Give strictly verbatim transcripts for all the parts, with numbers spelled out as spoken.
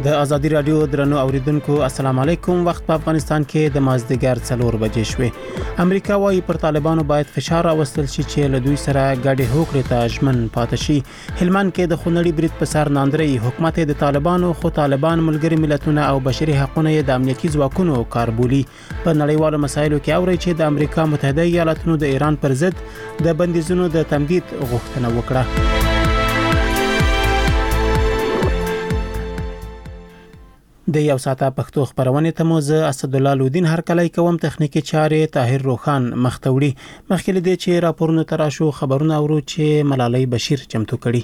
د ازادي رادیو درنو اوریدونکو السلام علیکم. وخت په افغانستان کې د مازدیګر څلور بجې شوې. امریکا وايي پر طالبانو باید فشار راوستل شي چې له دوی سره ګډې هوکړې ته ژمن پاتې شي. هلمند کې د خونړي برید په سر ناندري حکومت د طالبانو خو طالبان ملګری ملتونه او بشري حقوقو د امنیتي ځواکونو کاربولي. په نړیوالو مسایلو کې اوري چې د امریکا متحده ایالاتونو د ایران پر ضد د بندیزونو د تمدید غوښتنه وکړه. د یو ساعته پښتو خبرونه ته مو زه اسد الله لودین هر کله کوم تخنیکی چارې طاهر روخان مختوړي. مخکې دې چې راپورونه تراشو خبرونه اورو چې ملالۍ بشیر چمتو کړي.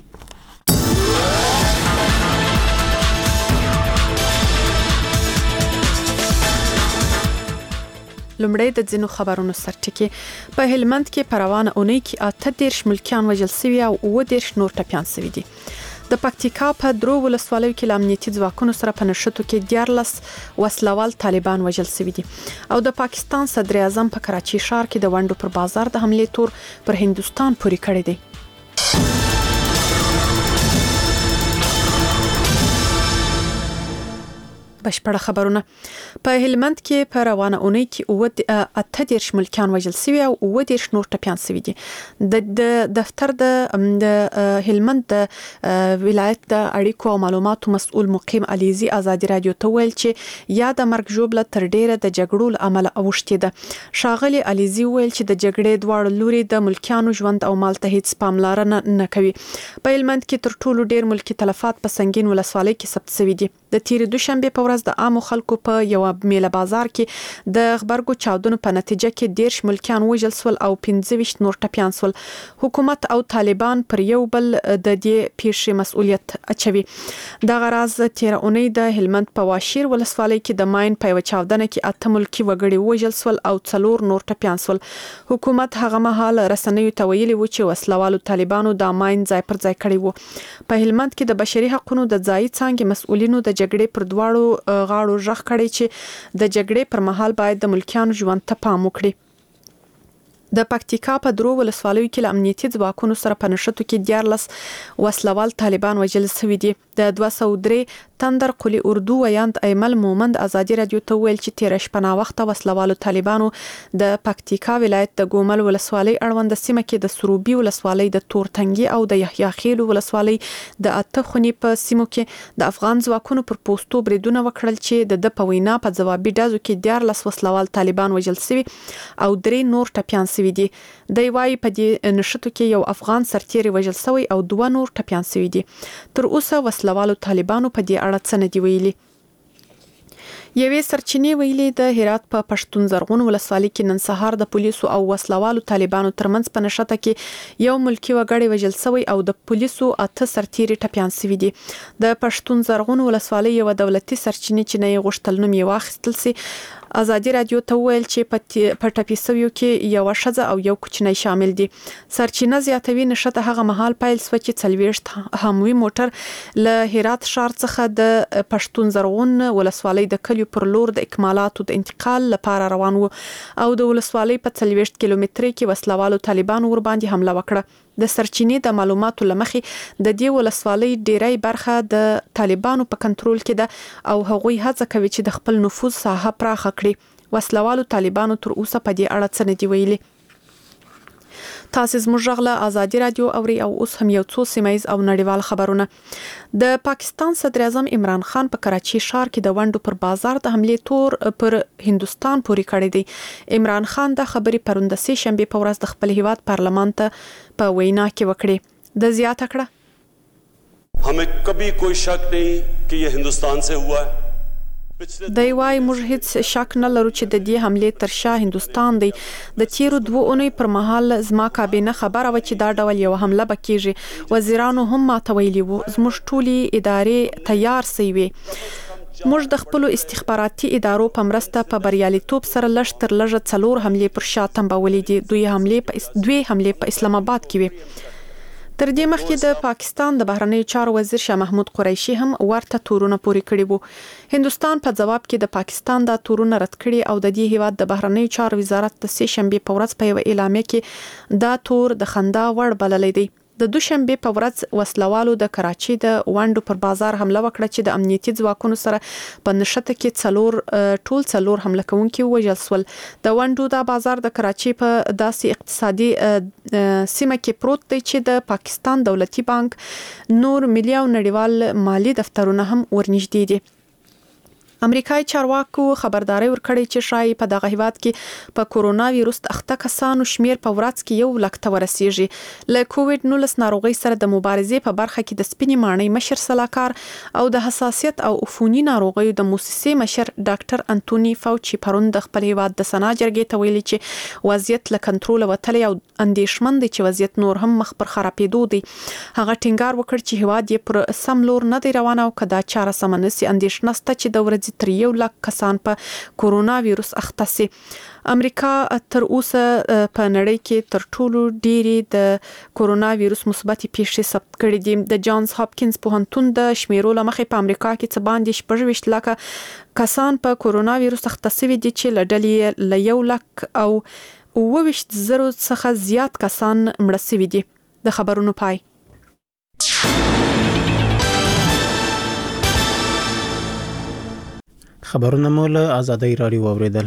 لمړی د ځینو خبرونو سرټکی. په هلمند کې پروانه اونۍ کې اته دیرش ملکیان وژل شوي او اوه دیرش نور ټپیان شوي دي. د پکتیکا په درو ولسوالیو کې امنیتي ځواکونو سره په نشټو کې دیارلس وسلوال طالبان وژل شوي دي او د پاکستان صدر اعظم په کراچي ښار کې د ونډو پر بازار د حمله تور پر هندستان پورې کړی دی. بشپړه خبرونه. په هلمند کې په روانه اونۍ کې اته دیرش ملکیان وژل شوي او اوه دیرش نور ټپیان شوي دي. د دفتر د هلمند د ولایت د اړیکو او معلوماتو مسؤل مقیم علیزي ازادي رادیو ته ویل چې یا د مرګ ژوبله تر ډیره د جګړو له امله اوښتې ده. ښاغلي علیزي ویل چې د جګړې دواړه لوري د ملکیانو ژوند او مال ته هیڅ پاملرنه نه کوي. په هلمند کې تر ټولو ډیر ملکی تلفات په سنگین ولسوالۍ کې ثبت شوي دي. د تیرې دوشنبه په ورځ د عامو خلکو په یو میله بازار کې د خبرګو چاودنو په نتیجه کې دیرش ملکیان وژل شول او پنځه ویشت نور ټپیان شول. حکومت او طالبان پر یو بل د دې پیښې مسؤلیت اچوي. د غراز تیرې اونۍ د هلمند په واشیر ولسوالۍ کې د ماین په چاودنه کې اته ملکی وګړي وژل شول او څلور نور ټپیان شول. حکومت هغه مهال رسنیو ته ویلي و چې وسلوالو طالبانو د ماین ځای پر ځای کړی وو. په هلمند کې د بشري حقوقو د ځای څنګه مسؤلینو د جګړې پر دواړو غاړو ژغ کړی چې د جګړې پر مهال باید د ملکیانو ژوند ته پام وکړي. د پکتیکا په درو ولسوالیو کې امنیتي ځواکونو سره په نشټو کې دیارلس وسلوال طالبان وژل شوي دي. د دوه سوه درې تندر قلی اردو ویاند ایمل مومند ازادي رادیو ته ویل چې تیر شپه نا وخت وسلوالو طالبانو د پکتیکا ولایت د ګومل ولسوالۍ اړوند سیمه کې د سروبي ولسوالۍ د تورتنګي او د یحیی خیل ولسوالۍ د اته خونی په سیمو کې د افغان ځواکونو پر پوسټو بریدونه وکړل چې د په وینا په ځوابي ډزو کې دیارلس وسلوال طالبان وژل شوي او درې نور ټپیان شوي دي. د وايي په دې نشټو کې یو افغان سرتیری وژل شوی او دوه نور ټپیان شوي دي. تر اوسه وسلوالو طالبانو په دې اړه څه نه دی ویلي. یوې سرچینې ویلي د هرات په پښتون زرغون ولسوالۍ کې نن سهار د پولیسو او وسلوالو طالبانو ترمنځ په نشته کې یو ملکی وګړی وژل شوی او د پولیسو اته سرتیری ټپیان شوي دي. د پښتون زرغون ولسوالۍ یو دولتي سرچینې چې نه غوښتل نوم یې واخیستل سي ازادي رادیو ته ویل چې په ټپي سویو کې یو ښځه او یو کوچنی شامل دي. سرچینه زیاتوي نشته هغه مهال پایل سو چې څلويشت هموي موټر له هرات ښار څخه د پښتون زرغون ولسوالۍ د کلیو پر لور د اکمالاتو د انتقال لپاره روان وو او د ولسوالۍ په څلويشت کیلومتري کې وسلوالو طالبانو ور باندې حمله وکړه. د سرچینې د معلوماتو لمخې د دې ولسوالۍ ډیری برخه د طالبانو په کنټرول کې ده او هغوی هڅه کوي چې د خپل نفوذ ساحه پراخه کړي. وسلوالو طالبانو تر اوسه په دې اړه څه نه دی ویلي. تاسو زموږ غږ ازادي رادیو اوري او اوس هم یو څو سیمایز او نړیوال خبرونه. د پاکستان صدر اعظم عمران خان په کراچي ښار کې د ونډو پر بازار د حمله تور پر هندستان پورې کړی دی. عمران خان د خبري پرونده سه شنبه په ورځ د خپل هیواد پارلمان ته په وینا کې وکړي. د زیاته کړه हमें कभी कोई शक नहीं कि ये हिंदुस्तान से हुआ है. دی وايي موږ هیڅ شک نه لرو چې د دې حمله تر شا هندستان دی. د تیرو دوه اونۍ پر مهال زما کابینه خبره و چې دا ډول یو حمله بکیږي. وزیرانو هم ماته ویلي وو زموږ ټولي ادارې تیار سوي. موږ د خپل استخباراتي ادارو په مرسته په بریالیتوب سره لږ تر لږه څلور حمله پر شا تنبولې دي. دوی حمله په دوی حمله په اسلام آباد کې وي. تر دې مخکې د پاکستان د بهرنیو چارو وزیر شاه محمود قریشي هم ورته تورونه پوري کړی وو. هندستان په جواب کې د پاکستان د تورونه رد کړي او د دې هیواد د بهرنیو چارو وزارت د سه شنبه په ورځ په یو اعلامیه کې دا تور د خندا وړ بللی دی. د دوشنبه په ورځ وسلوالو د کراچي د وانډو پر بازار حمله وکړه چې د امنیتي ځواکونو سره په نشته کې څلور ټول څلور حمله کوونکي وژل شول. د وانډو د بازار د کراچي په داسې اقتصادي سیمه کې پروت دی چې د پاکستان دولتي بانک نور ملي او نړیوال مالی دفترونه هم ورنږدې دي. امریکایي چارواکو خبرداري ورکړې چې شای په دغه هیواد کې په کورونا وایروس اخته کسانو شمیر په ورځ کې یو لک ته ورسیږي. له کووډ نولس ناروغي سره د مبارزې په برخه کې د سپینې ماڼۍ مشر سلاکار او د حساسیت او عفوني ناروغیو د موسسې مشر ډاکټر انټونی فاوچي پرون د خپل هیواد د سنا جرګې ته ویلي چې وضعیت له کنټرول وتلی او اندېښمن دي چې وضعیت نور هم مخ پر خرابېدو دی. هغه ټینګار وکړ چې هیواد یې پر سم لور نه دی روان او کدا چاره سمنسي اندېښنه ست چې د ورځې تر یو لک کسان په کورونا وایروس اخته سي. امریکا تر اوسه په نړۍ کې تر ټولو ډېری د کورونا وایروس مثبتې پیښې ثبت کړې دي. د جانز هاپکینز پوهنتون د شمیرو لمخې په امریکا کې څه باندې شپږ ویشت لکه کسان په کورونا وایروس اخته شوي دي چې له ډلې له یو لک او اوه ویشت زرو څخه زیات کسان مړه شوي دي. د خبرونو پای. خبرونه مو له آزادۍ راډیو اوریدل.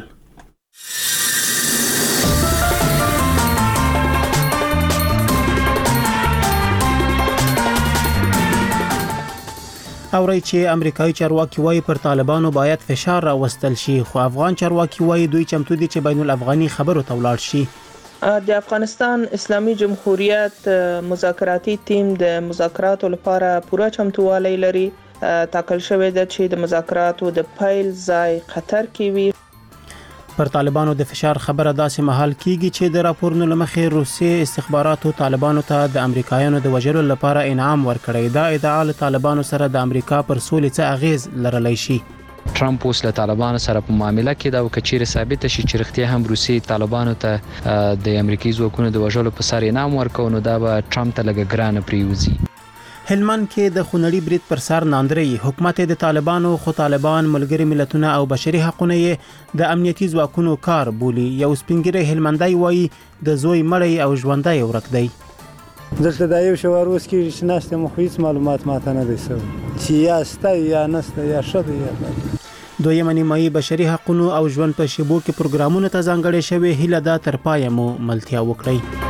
اوري چې امریکایي چارواکي وايي پر طالبانو باید فشار راوستل شي، خو افغان چارواکي وايي دوی چمتو دي چې بین الافغاني خبرو ته ولاړ شي. د افغانستان اسلامي جمهوریت مذاکراتي ټیم د مذاکراتو لپاره پوره چمتووالی لري. تاکل شوې ده چې د مذاکراتو د پیل ځای قطر کې وي. پر طالبانو د فشار خبره داسې مهال کیږي چې د راپورونو لمخې روسي استخباراتو طالبانو ته د امریکایانو د وژلو لپاره انعام ورکړی. دا ادعا له طالبانو سره د امریکا پر سولې څه اغیز لرلی شي. ټرمپ اوس له طالبانو سره په معامله کې دا وکړي ثابت شي چې رښتیا هم روسي طالبانو ته د امریکایي ځواکونو د وژلو په سر انعام ورکونو دا به ټرمپ ته لږ ګرانه پریوزي. هلمند کې د خونړي برید پر سر ناندري حکومت د طالبانو خو طالبان ملګری ملتونه او بشري حقوقونه یې د امنیتي ځواکونو کار بولي. یو سپینګری هلمندای وایي د زوی مړی او ژوندۍ ورک دی. دلته د یو شواروس کې چې ناست مخویت معلومات ماته نه دی سوي چې یا ستا یا نسته یا شته یا دویم نیمایي بشري حقوقو او ژوند په شیبو کې پروګرامونو ته ځانګړي شوی هیله دا تر پایه مو ملتیا وکړي.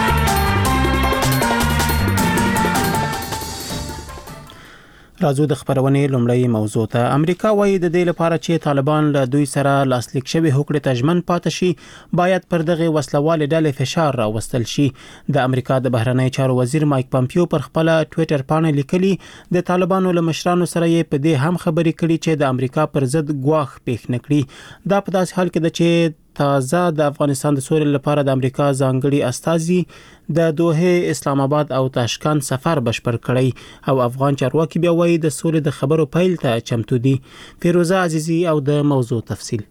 راځو د خبرونې لومړی موضوع ته. امریکا وايي د دې لپاره چې طالبان له دوی سره لاسلیک شوی هوکړې ته ژمن پاتې شي باید پر دغه وسلوال ډلې فشار راوستل شي. د امریکا د بهرنی چارو وزیر مایک پامپیو پر خپل ټوئیټر باندې لیکلي د طالبانو له مشرانو سره یې په دې هم خبرې کړي چې د امریکا پر ضد ګواښ پېښ نکړي. دا په داسې حال کې ده چې تازه د افغانستان د سولې لپاره د امریکا ځانګړي استازي د دوحه اسلام آباد او تاشکند سفر بشپړ کړی او افغان چارواکي بیا وایي د سولې د خبرو پیل ته چمتو دي. فیروزه عزیزی او د موضوع تفصیل.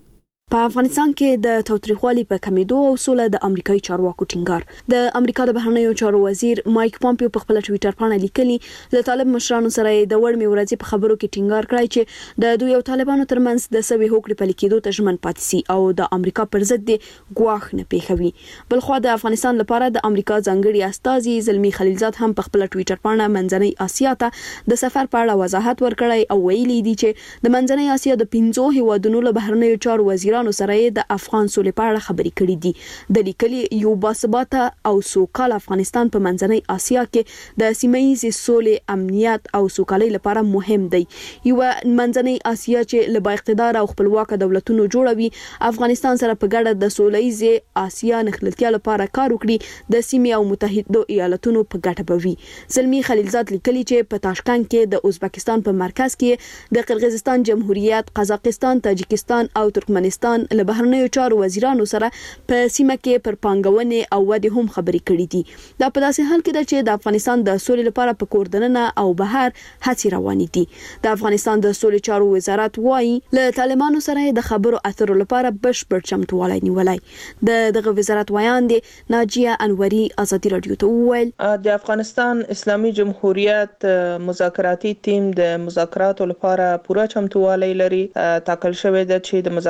په افغانستان کې د تاوتریخوالي په کمیدو او سوله د امریکایي چارواکو ټینګار. د امریکا د بهرنیو چارو وزیر مایک پامپیو په خپل ټوئیټر باندې لیکلي له طالب مشرانو سره د وړمې ورځې په خبرو کې ټینګار کړی چې د دوی او طالبانو ترمنځ د سوي هوکړې په لیکېدو ته ژمن پاتې سي او د امریکا پر ضد ګواښ نه پیښوي. بلخو د افغانستان لپاره د امریکا ځانګړي استازي زلمی خلیلزاد هم په خپل ټوئیټر باندې منځنۍ اسیا ته د سفر په اړه وضاحت ورکړی او ویلي دي چې د منځنۍ اسیا د پنځو هیوادونو له بهرنیو چارو وزیرانو سره د افغان سولې په اړه خبرې کړې دي. د لیکلي یو باثباته او سوکال افغانستان په منځنۍ اسیا کې د سیمه‌ایزې سولې، امنیت او سوکالۍ لپاره مهم دی. یو منځنۍ اسیا چې له با اقتدار او خپلواک دولتونو جوړوي افغانستان سره په ګډه د سوله‌ایزې اسیا نښلتیا لپاره کار وکړي د سیمې او متحده ایالاتونو په ګټه بوي. زلمی خلیلزاد لیکلي چې په تاشکند کې د ازبکستان په مرکز کې د قرغیزستان جمهوریت، قزاقستان، تاجکستان او ترکمنستان له بهرنیو چارو وزیرانو سره په سیمه کې پر پانګونې او ودې هم خبرې کړې دي. دا په داسې حال کې ده چې د افغانستان د سولې لپاره په کور دننه او بهر هڅې روانې دي. د افغانستان د سولې چارو وزارت وايي له طالبانو سره د خبرو اترو لپاره بشپړ چمتووالی نیولای. د دغه وزارت ویان دي ناجیه انوري ازادي رادیو ته وویل د افغانستان اسلامي جمهوریت مذاکراتي ټیم د مذاکراتو لپاره پوره چمتووالی لري. تاکل شوې ده چې د مذاکراتو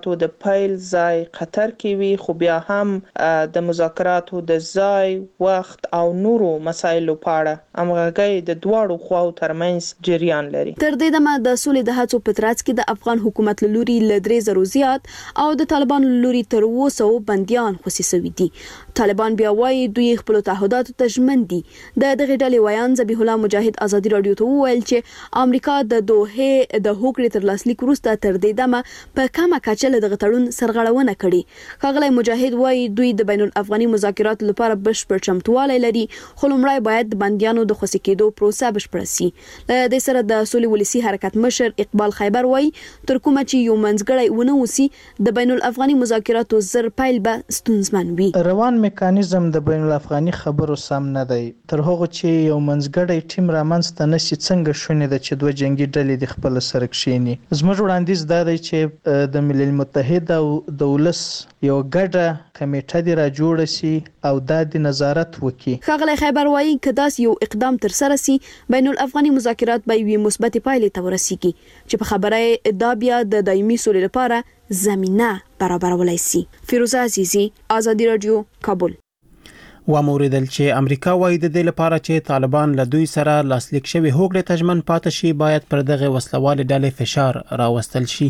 مذاکراتو د پیل ځای قطر کې وي، خو بیا هم د مذاکراتو د ځای، وخت او نورو مسایلو په اړه همغږي د دواړو خواو ترمنځ جریان لري. تر دې دمه د سولې د هڅو په ترڅ کې د افغان حکومت له لوري له درې زرو زیات او د طالبانو له لوري تر اووه سوه بنديان خوشي شوي دي. طالبان بیا وايي دوی خپل تعهداتو ته ژمن دي. د دغه ډلې ویان ذبیح الله مجاهد ازادي رادیو ته وویل چې امریکا د دوحه د هوکړې تر لاسلیک وروسته تر دې دمه په کومه کچه له دغه تړون سرغړونه کړې. ښاغلی مجاهد وايي دوی د بین الافغاني مذاکراتو لپاره بشپړ چمتووالی لري، خو لومړی باید د بنديانو د خوشي کېدو پروسه بشپړه شي. له دې سره د سولې ولسی حرکت مشر اقبال خیبر وايي تر کومه چې یو منځګړی ونه وسی د بین الافغاني مذاکراتو زر پیل به ستونزمن وي. روان میکانیزم د بین الافغاني خبرو سم نه دی. تر هغه چې یو منځګړی ټیم رامنځته نشي څنګه شونې ده چې دوه جنگي ډلې د خپل سره کښیني. زموږ وړاندیز دا دی چې د ملل متحد او د ولس یو ګډه کمیټه دی را جوړه شي او دا د نظارت وکړي. ښاغلی خیبر وايي که داس یو اقدام تر سره شي بین الافغاني مذاکرات به یوې مثبتې پایلې ته ورسیږي چې په خبره دا بیا د دایمي سولې لپاره زمینه برابرولای شي. فیروزه عزیزی، آزادی رادیو، کابل. و موریدل چې امریکا وايي د دې لپاره چې طالبان له دوی سره لاسلیک شوی هوکړې ته ژمن پاتې شي باید پر دغه وسلوال ډلې فشار راوستل شي.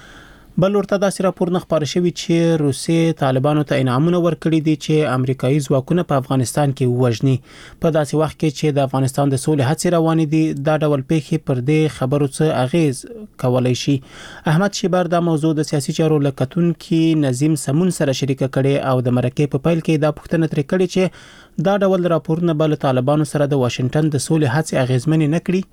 بل ورته داسې راپور نه خبر شوی چې روسیې طالبانو ته انعامونه ورکړي دي چې امریکایي ځواکونه په افغانستان کې ووژني. په داسې وخت کې چې د افغانستان د سولې هڅې روانې دي، دا ډول پیښې پر دې خبرو څه اغیز کولای شي. احمد شیبر دا موضوع د سیاسي چارو لکتونکي نظیم سمون سره شریکه کړي او د مرکې په پیل کې دا پوښتنه ترې کړې چې دا ډول راپورونه بل طالبانو سره د واشنگټن د سولې هڅې اغیزمن نه کړي.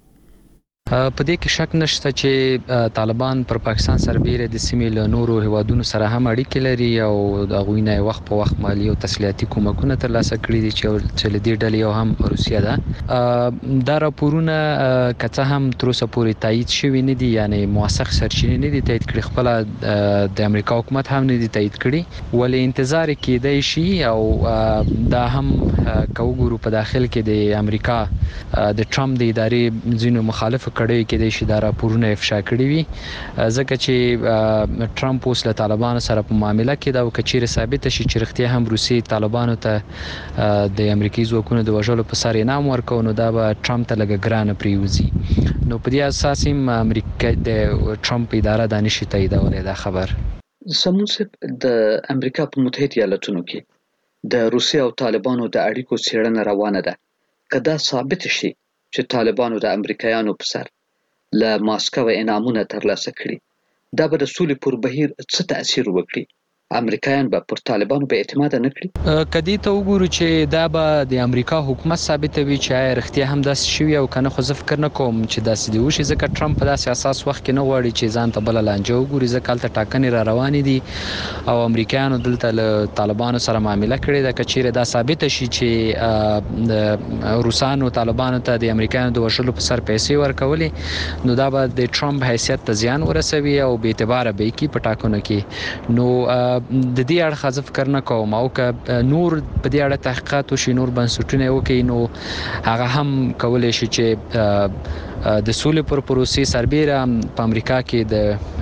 په دې کې شک نشته چې طالبان پر پاکستان سربېره د سیمې له نورو هیوادونو سره هم اړیکې لري او د غوی نه وخت په وخت مالی او تسلیحاتي کومکونه ترلاسه کړي دي چې له دې ډلې یو هم روسیه ده. دا راپورونه کته هم تر اوسه پورې تایید شوي نه دي، یعنی موثق سرچینې نه دي تایید کړي، خپل د امریکا حکومت هم نه دي تایید کړي، ولې انتظار کېدای شي او دا هم کوګورو په داخل کې د امریکا د ټرمپ د ادارې ځینو مخالف کړي کې د شي دا راپورونه افشا کړي وي، ځکه چې ټرمپ اوس له طالبانو سره په معامله کې دا وکړي ثابت شي چې رښتیا هم روسي طالبانو ته د امریکایي ځواکونو د وژلو په سر انعام ورکوي، نو دا به ټرمپ ته لږ ګرانه پریوزي. نو په دې اساس هم امریکا د ټرمپ اداره د نشي تاییدولای دا خبر. سمون د امریکا په متحده ایالاتونو کې د روسي او طالبانو د اړیکو څېړنه روانه ده. کدا ثابت شي چې طالبانو د امریکایانو په سر له ماسکو انعامونه ترلاسه کړي، دا به د سولې پر بهیر څه تاثیر وکړي؟ امریکایان به پر طالبانو به اعتماد نه کړي. کدی ته وګورو چې دا به د امریکا حکومت ثابتوي چې رښتیا هم داسې شوی او کنه، خو زه فکر نه کوم چې داسې دی وشي، ځکه ټرمپ په داسې اساس وخت کې نه غواړي چې ځان ته بل لانجه وګوري، ځکه هلته ټاکنې را روانې دي او امریکایانو دلته له طالبانو سره معامله کړې ده. که چیرې دا ثابت شي چې د روسانو طالبانو ته د امریکایانو د وژلو په سر پیسې ورکولې، نو دا به د ټرمپ حیثیت ته زیان ورسوي او بې اعتباره به یې کړي په ټاکنو کې. نو د دې اړخ زه فکر نه کوم، او که نور په دې اړه تحقیقات وشي، نور بنسټونه وکړي، نو هغه هم کولی شي چې د سولې پر پروسې سربېره په امریکا کې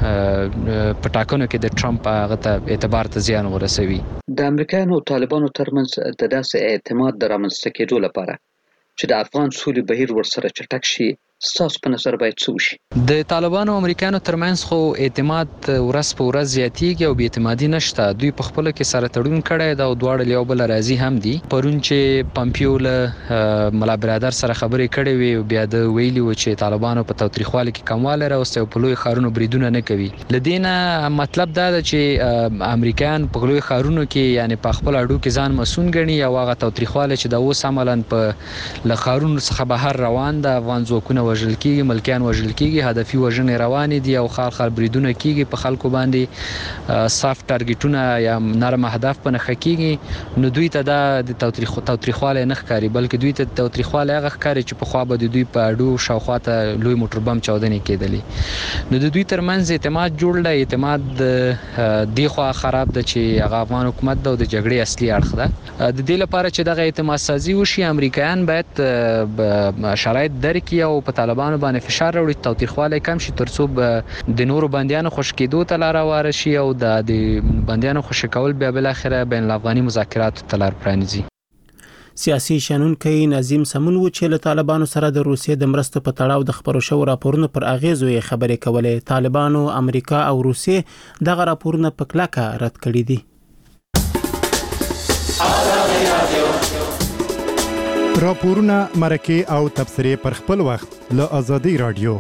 د په ټاکنو کې د ټرمپ هغه ته اعتبار ته زیان ورسوي. د امریکایانو او طالبانو ترمنځ د داسې اعتماد د رامنځته کېدو لپاره چې د افغان سولې بهیر ورسره چټک شي، ستاسو په نظر باید څه وشي؟ د طالبانو او امریکایانو ترمنځ خو اعتماد ورځ په ورځ زیاتیږي او بې اعتمادي نشته. دوی په خپل کې سره تړون کړی دا او دواړه له یو بل راضي هم دي. پرون چې پمپیو له ملا برادر سره خبرې کړې وي، بیا د ویلي و چې طالبانو په تاوتریخوالي کې کموالی راوستی او په لوی ښارونو بریدونه نه کوي. له دې نه مطلب دا ده چې امریکایان په لوی ښارونو کې یعنی په خپل اډو کې ځان مسؤل ګڼي او هغه تاوتریخوالی چې دا اوس عملاً په له ښارونو څخه بهر روان ده، افغان ځواکونه وژل کیږي، ملکیان وژل کیږي، هدفي وژنې روانې دي او خال خال بریدونه کیږي، په خلکو باندې سافت ټارګټونه یا نرم اهداف په نښه کیږي. نو دوی ته دا د تاوتریخوالی نه ښکاري، بلکې دوی ته تاوتریخوالی هغه ښکاري چې پخوا به د دوی په اډو شاوخوا ته لوی موټر بم چاودنې کېدلې. نو د دوی ترمنځ اعتماد جوړ دی. اعتماد دې خوا خراب ده چې هغه افغان حکومت ده او د جګړې اصلي اړخ ده. د دې لپاره چې دغه اعتماد سازي وشي، امریکایان باید شرایط درکړي او په طالبانو باندې فشار راوړي توتیخواله کم شي ترڅو د نورو بنديانو خوش کېدو ته لار واره شي او د بنديانو خوش کول بیا بل اخره بین الافغاني مذاکرات ته لار پرانیزي. سیاسي شنونکي نظیم سمون و چې له طالبانو سره د روسیې د مرستو په تړاو د خبرو شو راپورونو پر اغیزو یې خبرې کولې. طالبانو امریکا او روسیې دغه راپورونه په کلکه رد کړي دي. راپورونه مرکه او تبصره پر خپل وخت له ازادي رادیو.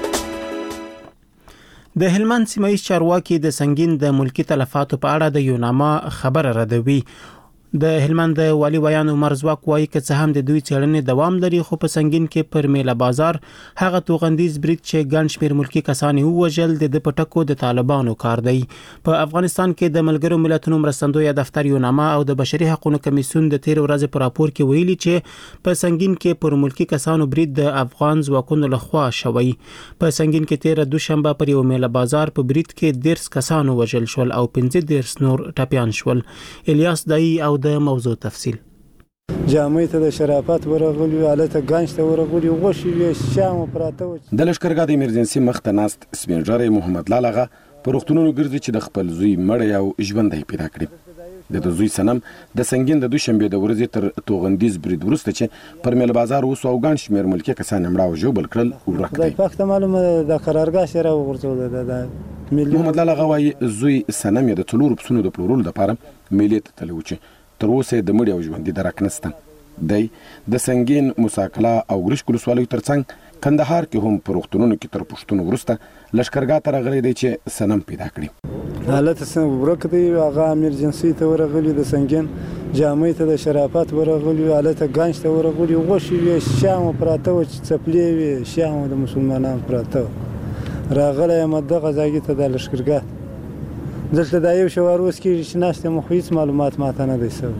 د هلمند سیمایي چارواکي د سنگین د ملکی تلفاتو په اړه د یوناما خبر ردوي. د هلمند والی ویان عمر زواک وایي که څه هم د دوی څېړنې دوام لري خو په سنگین کې پر میله بازار هغه توغندیز برید چې ګڼ شمېر ملکی کسان یې ووژل د پټکو د طالبانو کار دی. په افغانستان کې د ملګرو ملتونو مرستندویه دفتر یوناما او د بشري حقوقو کمیسیون د تیر ورځې په راپور کې ویلي چې په سنگین کې پر ملکی کسانو برید د افغان ځواکونو لخوا شوی. په سنگین کې تیر دوشنبه پر یو میله بازار په برید کې دیرش کسانو وژل شول او پنځه دیرش نور ټپیان شول. الیاس دای او د موضوع تفصیل. جامعې ته د شرافت ورغلي حالت غنښ ته ورغلي غوښي وي شام پراته و. د لشکرګاه د ایمرجنسي مخته ناست سپینجری محمد لالغه په روغتونونو ګرځي چې د خپل زوی مړی او ژوندی پیدا کړي. د زوی سنم د سنگین د دوشنبه د ورځې تر توغندیز برید وروسته چې پر میل بازار وسو او ګڼ شمېر ملکی کسان مړه او ژوبل کړل ورک دی. د پخته معلومه د قرارګاه سره ورغورځول د محمد لالغه وايي زوی سنم د څلور پسونو د پلورلو لپاره میلې ته تللی و چې تر اوسه د مړي او ژوندۍ درک نشته. دی د سنگین مساکلا او ګرشک ولسوالیو ترڅنګ کندهار کې هم په روغتونونو کې تر پښتون وروسته لشکرګاه ته راغلی دی چې سنم پیدا کړي. حالت څنګه ورک دی هغه ایمرجنسي ته ورغلی د سنگین جامعې ته د شرافت ورغلی حالت غنښ ته ورغلی غوښي وي شام پراته و چې څپلې وي شام د مسلمانانو پراته راغلی یم دغه ځای ته د لشکرګاه دلته دا یو شوار اوس کې چې ناشته مو هیڅ معلومات ماته نه دی سوی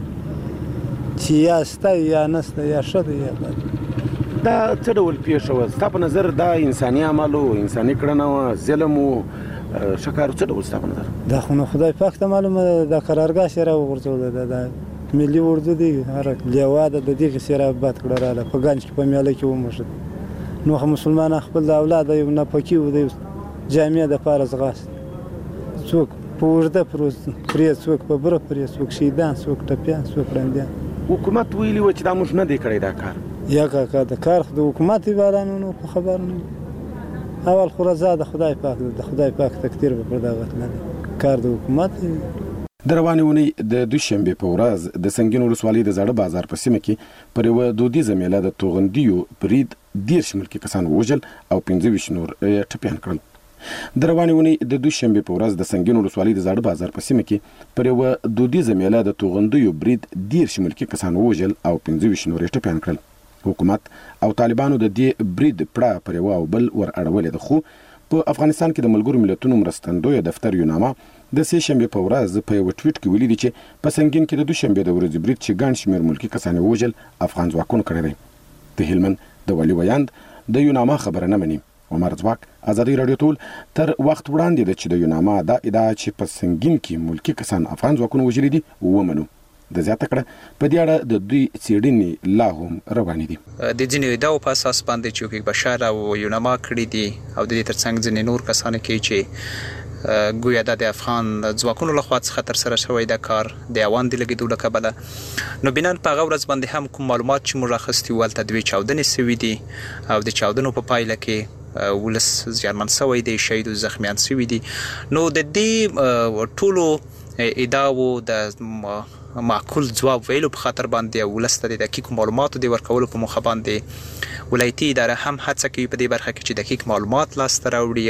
چې یا سته یا نسته یا ښه دی یا بد. دا څه ډول پیښه وه ستا په نظر؟ دا انساني عمل و انساني کړنه وه ظلم و ښه کار څه ډول ستا په نظر؟ دا خو نو خدای پاک ته معلومه ده د قرارګاه سره وغورځوله ده د ملي اردو دی هره لیوا ده د دغې سره بد کړه راله په ګنج کې په میله کې وموښد نو خو مسلمان خپل د اولاد یو ناپاکي و د جامع دپاره ځغاست څوک په اوږده پرې څوک په بره پرې څوک شهیدان څوک ټپیان څوک ړندیان. حکومت ویلي وه چې دا موږ نه دی کړی دا کار. یا کاکا د کار خو د حکومت عبارانو نو په خبر نه اول خو رضا د خدای پاک د خدای پاک تقدیر به پر دغه نه دی کار د حکومت. د روانې اونۍ د دوشنبې په ورځ د سنگین ولسوالۍ د زاړه بازار په سیمه کې پر یوه دودیزه میله د توغندیو برید دیرش ملکي کسان ووژل او پنځه ویشت نور ټپیان کړل. د روانې اونۍ د دوشنبې په ورځ د سنگین ولسوالۍ د زاړه بازار په سیمه کې پر یوه دودیزه میله د توغندیو برید دیرش ملکي کسان ووژل او پنځه ویشت نور ټپیان کړل. حکومت او طالبانو د دې برید پړه پر یوه او بل ور اړولې ده خو په افغانستان کې د ملګرو ملتونو مرستندویه دفتر یوناما د سې شنبې په ورځ په یو ټویټ کې ویلي دي چې په سنگین کې د دوشنبې د ورځې برید چې ګڼ شمېر ملکي کسان یې ووژل افغان ځواکونو کړی دی. د هلمند د والي ویاند د یوناما خبره نه مني. عمر ځواک ازادي رادیو ټول تر وخت وړاندې ده چې د یوناما دا ادعا چې په سنگین کې ملکي کسان افغان ځواکونو وژلي دي ومنو. د زیاته کړه په دې اړه د دوی څېړنې لا هم روانې دي. د ځینې ادعاو په اساس باندې چې یوکیک بشار او یوناما کړي دي او د دې ترڅنګ ځینې نور کسان کې چې ګویا د افغان ځواکونو لخوا څخه تر سره شوی دا کار د اوان د لګیدو له کبله نو بنان په هغه ورځ باندې هم کوم معلومات چې موږ راخستي ول تدوی چاودنې سوي دي او د چاودنو په پایله کې ولس زیانمن شوی دی شهید او زخمیان شوي دي. نو د دې ټولو ادعاو د معقول ځواب ویلو په خاطر باندې ولس ته د دقیق معلوماتو د ورکولو په موخه باندې ولایتي اداره هم هڅه کوي په دې برخه کې چې دقیق معلومات لاسته راوړي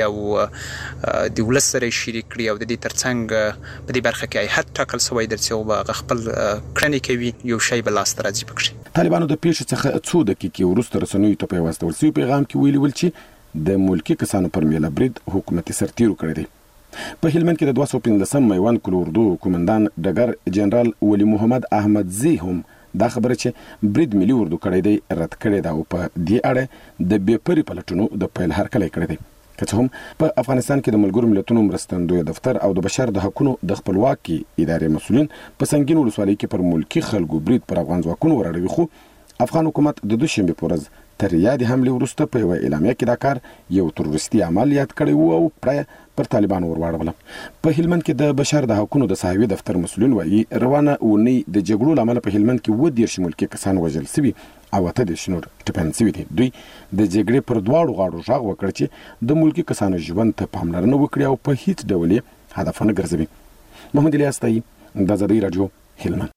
او د ولس سره شریک کړي او د دې ترڅنګ په دې برخه کې هیڅ ټاکل شوی درڅ او خپل کړنې کوي یو شی به لاسته راځي پکې. طالبانو د پیښې څخه څو دقیقې وروسته رسنیو ته په واستول شوی پیغام کې ویلي ول چې د ملکی کسانو پر میله برید حکومت سرتیرو کړی دی. په هلمند کې د دوه سوه پنځلسم میوند کل اردو قومندان ډګر جنرال ولی محمد احمد زی هم دا خبره چې برید ملي اردو کړی دی رد کړی دا او په دې اړه د بې پرې پلټنو د پیل هرکلی کړی دی. که څه هم په افغانستان کې د ملګرو ملتونو مرستندویه دفتر او د بشر د حقونو د خپلواکي ادارې مسؤلین په سنگین ولسوالۍ کې پر ملکی خلکو برید پر افغان ځواکونو وراړوي خو افغان حکومت د دوشنبې په ورځ تر یادې حملې وروسته په یوه اعلامیه کې دا کار یو تروریستي عمل یاد کړی و او پړه پر طالبانو ور واړوله. په هلمند کې د بشر د حقوقو د ساحوي دفتر مسؤلین وایي روانه اونۍ د جګړو له امله په هلمند کې اووه دېرش ملکي کسان وژل سوي او اته دېرش نور ټپیان سوي دي. دوی د جګړې پر دواړو غاړو غږ وکړ چې د ملکي کسانو ژوند ته پاملرنه وکړي او په هیڅ ډول یې هدف ونه ګرځوي. محمد الیاس طایی، د آزادۍ راډیو، هلمند.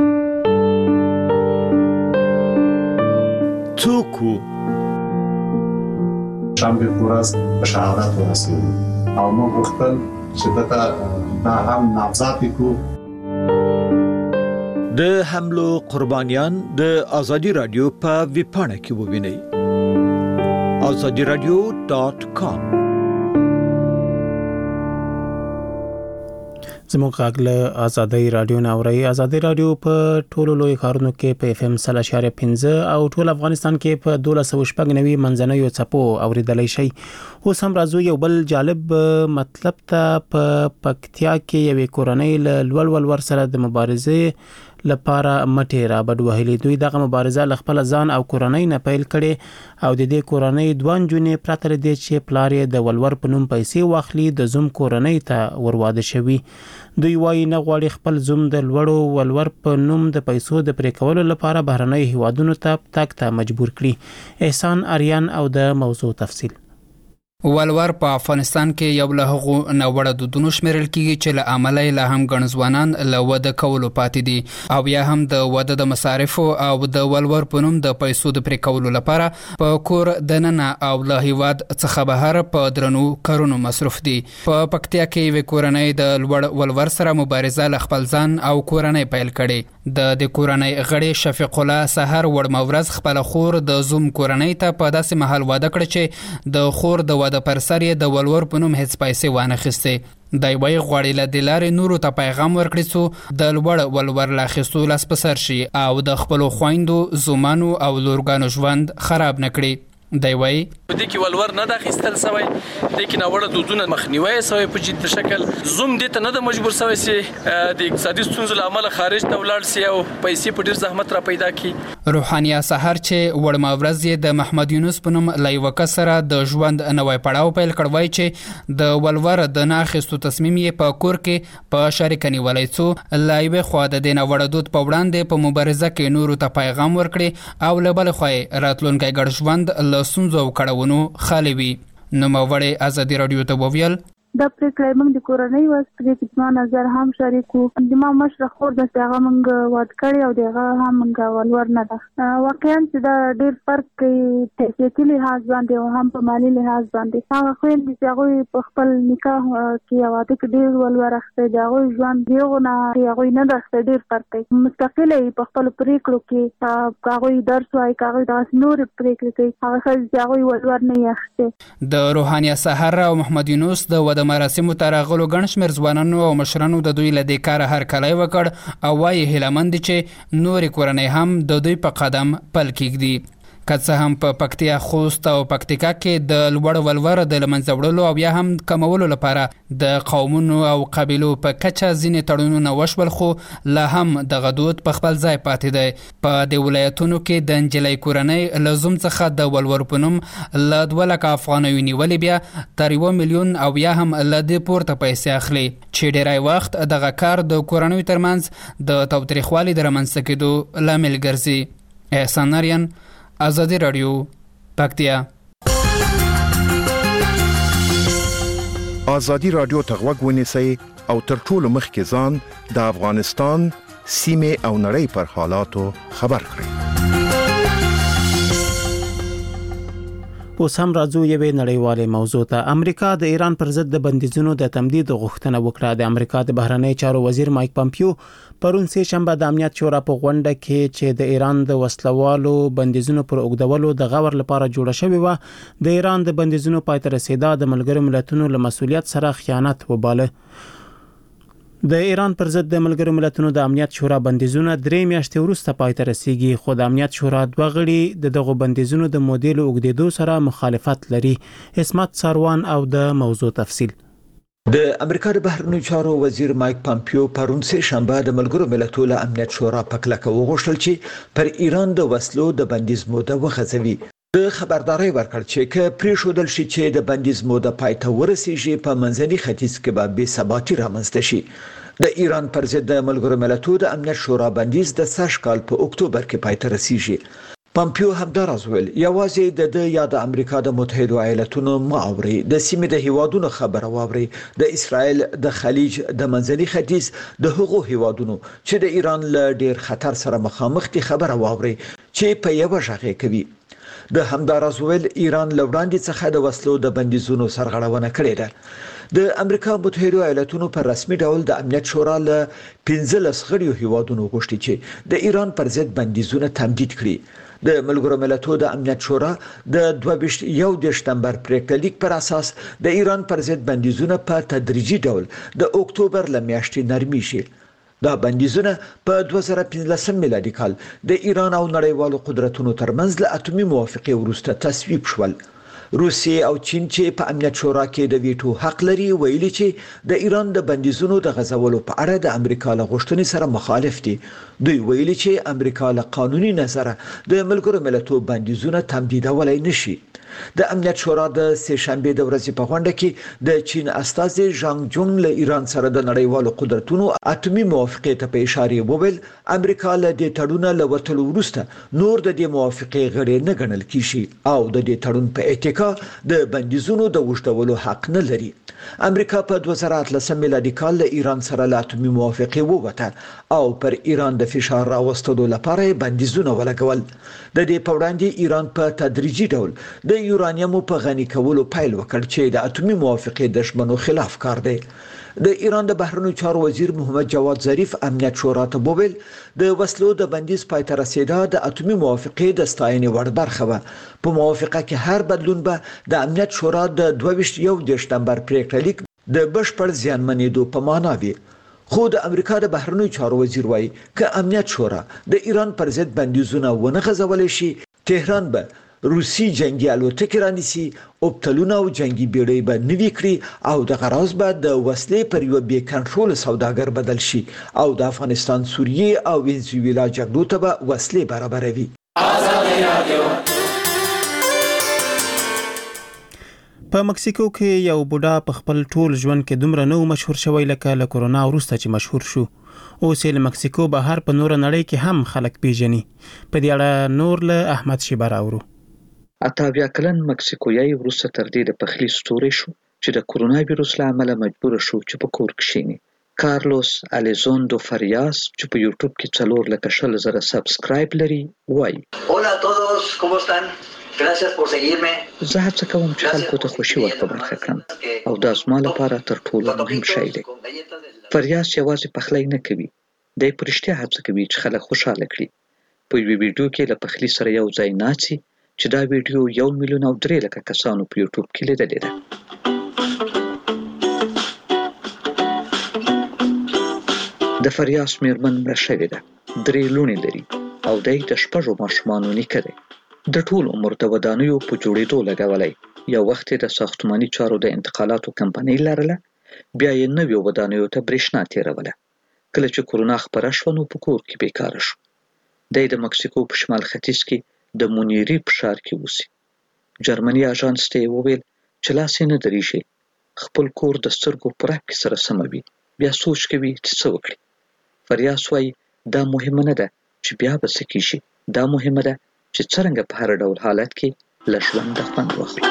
څوک وو؟ شنبه په ورځ په شهادت ورسېدو او موږ غوښتل چې دغه دا هم نامزد کړو. د حملو قربانیان د آزادۍ راډیو په ویبپاڼه کې ووینئ. آزادۍ راډیو ډاټ کام. زموږ غږ له آزادۍ راډیو نه اورئ. آزادۍ راډیو په ټولو لوی ښارونو کې په اف ام سل اشاریه پنځه او ټول افغانستان کې په دولس سوه شپږ نوي منځنیو څپو اوریدلای شئ. اوس هم راځو یو بل جالب مطلب ته. په پکتیا کې یوې کورنۍ له لوړ ولور سره د مبارزې لپاره مټې را بډ وهلې. دوی دغه مبارزه له خپل ځان او کورنۍ نه پیل کړي او د دې کورنۍ دوه نجونې پرته له دې چې پلار یې د ولور په نوم پیسې واخلي د زوم کورنۍ ته ورواده شوي. دوی وايي نه غواړي خپل زوم د لوړو ولور په نوم د پیسو د پرې کولو لپاره بهرنۍ هیوادونو ته تګ ته مجبور کړي. احسان اریان او د موضوع تفصیل. ولور په افغانستان کې یو له هغو ناوړه دودونو شمیرل کیږي چې له عمله لا هم ګڼ ځوانان له واده کولو پاتې دي او یا هم د واده د مصارفو او د ولور په نوم د پیسو د پرې کولو لپاره په کور دننه او له هیواد څخه بهر په درنو کارونو مصروف دي. په پکتیا کې یوې کورنۍ د لوړ ولور سره مبارزه له خپل ځان او کورنۍ پیل کړي. د د کورنۍ غړي شفیق الله سحر وړمه ورځ خپل خور د زوم کورنۍ ته په داسې محل واده کړ چې د خور د د پر سر یې د ولور په نوم هیڅ پیسې وانه خستې. دی وایي غواړي له دې لارې نورو ته پیغام ورکړي څو د لوړ ولور له اخیستو لاس په سر شي او د خپلو خویندو، زومانو او لورګانو ژوند خراب نه کړي. دی وایي د کې ولور نه د اخیستل سوی، د کې ناوړه دودونه مخنیوي سوی په جدي شکل. زوم دې ته نه د مجبور سوی سي د اقتصادي ستونزو له امله خارج ته ولاړ سي او پیسې په ډیر زحمت را پیدا کړي. روحانیه سحر چې وړمه ورځ یې د محمد یونس په نوم له یوه کس سره د ژوند نوی پړاو پیل کړ، وایي چې د ولور د نه اخیستو تصمیم یې په کور کې په شریکه نیولی څو له یوې خوا د دې ناوړه دود په وړاندې په مبارزه کې نورو ته پیغام ورکړي او له بلې خوا یې راتلونکی ګډ ژوند له ستونزو او کړاوونو خالي وي. نوموړی ازادي راډیو ته وویل د پریکړې موږ د کورنۍ واس پرې چې ما نظر هم شریکو د ما مشر خور د هغه موږ واد کړی او دغه هم موږ ولور نه ده. واقعا چې دا ډېر فرق کوي تحقیقي لحاظ باندې او هم په مالی لحاظ باندې. هغه خویندې چې هغوی په خپل نکاح کې واده کې ډېر ولور اخیستی د هغوی ژوند د هغو نه هغوی نه ده اخیستی ډېر فرق کوي. مستقله یې په خپلو پرېکړو کې که هغوی درس وایي که هغوی دغسې نورې پرېکړې کوي هغه ښځې چې هغوی ولور نه یې اخیستی. د روحانیه سحر او محمد یونس د واده مراسمو ته راغلو ګڼ شمېر ځوانانو او مشرانو د دوی له دې کاره هرکلی وکړ او وایي هیله دي چې نورې کورنۍ هم د دوی په قدم پل کېږدي. که څه هم په پکتیا، خوست او پکتیکا کې د لوړ ولور د له منځه وړلو او یا هم کمولو لپاره د قومونو او قبیلو په کچه ځینې تړونونه وشول، خو لا هم دغه دود په خپل ځای پاتې دی. په دې ولایتونو کې د نجلۍ کورنۍ له زوم څخه د ولور په نوم له دوه لکه افغانیو نیولې بیا تر یوه میلیون او یا هم له دې پورته پیسې اخلي چې ډیری وخت دغه کار د کورنیو ترمنځ د تاوتریخوالي د رامنځته کېدو لامل ګرځي. احسان اریان، آزادی راډیو، پکتیا. آزادی راډیو ته غوږ ونیسئ او تر ټولو مخکې ځان د افغانستان، سیمې او نړۍ پر حالاتو خبر کړئ. اوس هم راځو یوې نړیوالې موضوع ته. امریکا د ایران پر ضد د بندیزونو د تمدید غوښتنه وکړه. د امریکا د بهرنی چارو وزیر مایک پامپیو پرون سه شنبه د امنیت شورا په غونډه کې چې د ایران د وسلوالو بندیزونو پر اوږدولو د غور لپاره جوړه شوې و، د ایران د بندیزونو پای ته رسیدا د ملګرو ملتونو له مسؤلیت سره خیانت وباله. د ایران پر ضد د ملګرو ملتونو د امنیت شورا بندیزونه درې میاشتې وروسته پای ته رسیږي، خو د امنیت شورا دوه غړي د دغو بندیزونو د مودې له اوږدېدو سره مخالفت لري. اسمت ساروان او د موضوع تفصیل. د امریکا د بهرنیو چارو وزیر مایک پامپیو پرون سه شنبه د ملګرو ملتونو له امنیت شورا په کلکه وغوښتل چې پر ایران د وسلو د بندیز موده وغځوي. خبرداري ورکړ چې ک پریښودل شي چې د بندیز موده پای ته ورسیږي په منځني ختیځ کې به بې ثباتي رامنځته شي. د ایران پر ضد د ملګرو ملتونو د امنیت شورا بندیز د سږ کال په اکتوبر کې پای ته رسیږي. پامپیو همداراز ویل یوازې د د یا د امریکا د متحده ایالاتونو معاوري د سیمې د هیوادونو خبره واوري د اسرائیل د خلیج د منځني ختیځ د هغو هیوادونو چې د ایران له ډیر خطر سره مخامخ دي خبره واوري چې په یو ژغه کوي. د همداراز ویل ایران له وړاندې څخه د وسلو د بندیزونو سرغړونه کړې ده. د امریکا متحده ایالاتونو پر رسمي ډول د امنیت شورا له پنځلس غړیو هیوادونو غوښتي چې د ایران پر ضد بندیزونه تمدید کړي. د ملګرو ملتونو د امنیت شورا د دوه ویشت یو دسمبر پریکړه لیک پر اساس د ایران پر ضد بندیزونه په تدریجي ډول د اکتوبر ل میاشتې نرمي شي. دا بندیزونه په دوه زره پنځلسم میلادي کال د ایران او نړیوالو قدرتونو ترمنځ له اتومي موافقه وروسته تصویب شول. روسیه او چین چې په امنیت شورا کې د ویټو حق لري ویلي چې د ایران د بندیزونو د غځولو په اړه د امریکا له غوښتنې سره مخالف دي. دوی ویلي چې امریکا له قانوني نظره د ملګرو ملتونو بندیزونه تمدیدولای نشي. د امنیت شورا د سه شنبه د ورځې په غونډه کې د چین استازي ژانګ جونګ له ایران سره د نړیوالو قدرتونو اتومي موافقه ته په اشاره وویل امریکا له دې تړون له وټلو وروسته نور د دې موافقه غړي نه ګڼل کیږي او د دې تړون په اتکا د بندیزونو د وشتولو حق نه لري. امریکا په دوه زره اتلسم میلادي کال له ایران سره له اتومي موافقه ووته او پر ایران د فشار راوستلو لپاره بندیزونه ولګول. د دې په وړاندې ایران په تدریجي ډول د یورانیم په غني کولو پیل وکړ چې د اتومي موافقه د شمنو خلاف کار دی. د ایران د بهرنیو چارو وزیر محمد جواد ظریف امنیت شورا ته وویل د وسلو د بندیز پای ته رسیدا د اتومي موافقه د ستاینې وړ برخه وه. په موافقه کې هر بدلون به د امنیت شورا د دوه ویشت یو دسمبر پریکړه لیک د بشپړ زیانمنېدو په معنا وي. خو د امریکا د بهرنیو چارو وزیر وایي که امنیت شورا د ایران پر ضد بندیزونه ونه غځولی شي تهران به روسي جنگي الوتکې رانیسي اوبتلونه او جنگي بیړۍ به نوي کړي او د غراز به د وسلې پر یو بې کنټرول سوداګر بدل شي او د افغانستان سوریه او وینزویلا جګړو ته به وسلې برابروي. په مکسیکو کې یو بوډا په خپل ټول ژوند کې دومره نو مشهور شوی لکه له کورونا وروسته چې مشهور شو. اوس یې له مکسیکو بهر په نور نړۍ کې هم خلک پیژني. په دې اړه نور له احمد شیبه راوړو. اتاویا کلن مکسیکویي وروسته تر دې د پخلی ستوري شو چې د کورونا وایروس له امله مجبور شو چې په کور کې شینی. کارلوس الیزوندو فریاس چې په یوټیوب کې څلور لکه شل زره سبسکرایب لري وایي Hola a todos, ¿cómo están? Gracias por seguirme. زه هڅه کوم چې خلکو ته خوشي ورته برخه کړم او دا زما لپاره تر ټولو مهم شی دی. فریاس یوازې پخلی نه کوي، دی په رښتیا هڅه کوي چې خلک خوشاله کړي. په یوې ویډیو کې له پخلي سره یو ځای ناڅي چې دا ویډیو یو میلیون او درې لکه کسانو په یوټیوب کې لیدلې ده. د فریاس میرمن مړه شوې ده، درې لوڼې لري او دی د شپږو ماشومانو نیکه دی. د ټول عمر د ودانیو په جوړېدو لګولی. یو وخت د ساختماني چارو د انتقالاتو کمپنۍ لرله، بیا یې نویو ودانیو ته برېښنا تېروله. کله چې کورونا خپره شوه نو په کور کې بیکاره شو. دی د مکسیکو په شمال ختیځ کې د مونیری په ښار کې اوسي. جرمني اژانس ته یې وویل چې لاس یې نه درېږي، خپل کور د سترګو په رپ کې سره سموي، بیا سوچ کوي چې څه وکړي. فریاس وایي دا مهمه نه ده چې بیا به څه کېږي، دا مهمه ده چې څرنګه په هر ډول حالت کې له ژونده خوند واخلو.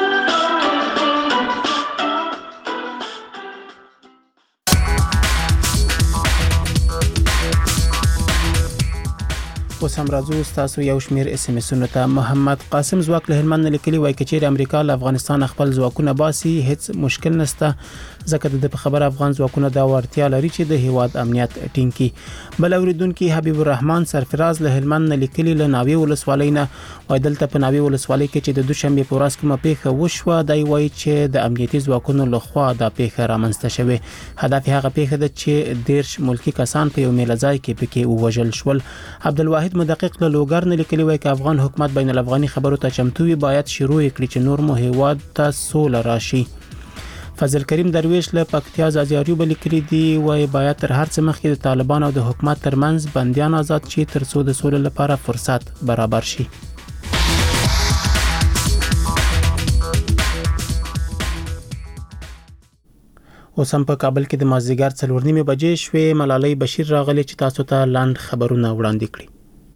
اوس هم راځو ستاسو یو شمیر اس ام اسونو ته. محمد قاسم زواک له هلمند لیکلي وای کچیر امریکا له افغانستان خپل ځواکونه باسي هیڅ مشکل نشته، ځکه د خبر افغان ځواکونه دا ورتیا لري چې د هیواد امنیت ټینګ کړي. بل اوریدونکو حبیب الرحمن سرفراز له هلمند لیکلي له ناوی ولسوالۍ نه وای دلته په ناوی ولسوالۍ کې چې د دوشنبه په ورځ کومه پیښه وشوه دی وای چې د امنیتي ځواکونو لخوا دا پیښه رامنځته شوه. هدف هغه پیښه ده چې دیرش ملکی کسان په یو میلځای کې پکې ووژل شول. عبدالواحد مدقق له لوګر نه لیکلي وای چې افغان حکومت بین الافغاني خبرو ته چمتو وي، باید شروع کړي چې نور مو هیواد ته سوله راشي. فضل کریم درویش له پکتیا زازیاریو لیکلي دی وای باید تر هر څه مخکې د طالبان او د حکومت ترمنځ بنديان آزاد شي تر څو د سولې لپاره فرصت برابر شي. اوس هم په کابل کې د مازدیګر څلور نیمې بجې شوې. ملالۍ بشیر راغلی چې تاسو ته لاند خبرونه وړاندې کړي.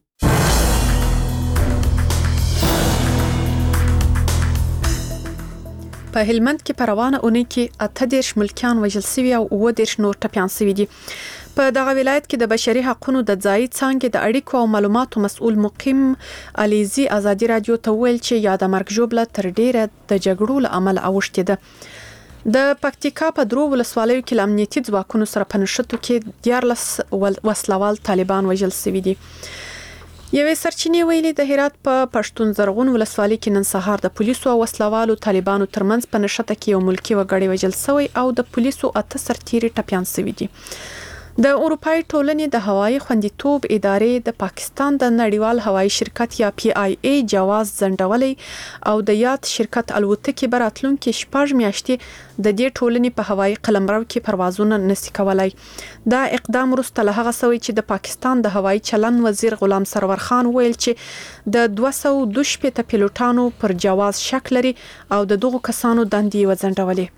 په هلمند کې په روانه اونۍ کې اته دیرش ملکیان وژل شوي او اووه دیرش نور ټپیان شوي دي. په دغه ولایت کې د بشري حقوقو د ځایي څانګې د اړیکو او معلوماتو مسؤل مقیم علیزي ازادي رادیو ته ویل چې یا د مرګ ژوبله تر ډیره د جګړو له امله اوښتې ده. د پکتیکا په درو ولسوالیو کې امنیتي ځواکونو سره په نښتو کې دیارلس وسلوال طالبان وژل شوي دي. یوې سرچینې ویلي د هرات په پښتون زرغون ولسوالۍ کې نن سهار د پولیسو او وسلوالو طالبانو ترمنځ په نښته کې یو ملکی وګړی وژل شوی او د پولیسو اته سرتیري ټپیان شوي دي. د اروپای ټولنې د هوایي خوندیتوب ادارې د پاکستان د نړیوال هوایي شرکت یا پی آی ای جواز ځنډولې او د یاد شرکت الوتکې براتلونکو شپږ میاشتې د دې ټولنې په هوایي قلمرو کې پروازونه نشي کولای. دا اقدام وروسته له هغه سوي چې د پاکستان د هوایي چلن وزیر غلام سرور خان ویل چې د دوه سوه دوه شپېته پیلوټانو پر جواز شک لري او د دغو کسانو دندې وځنډولې.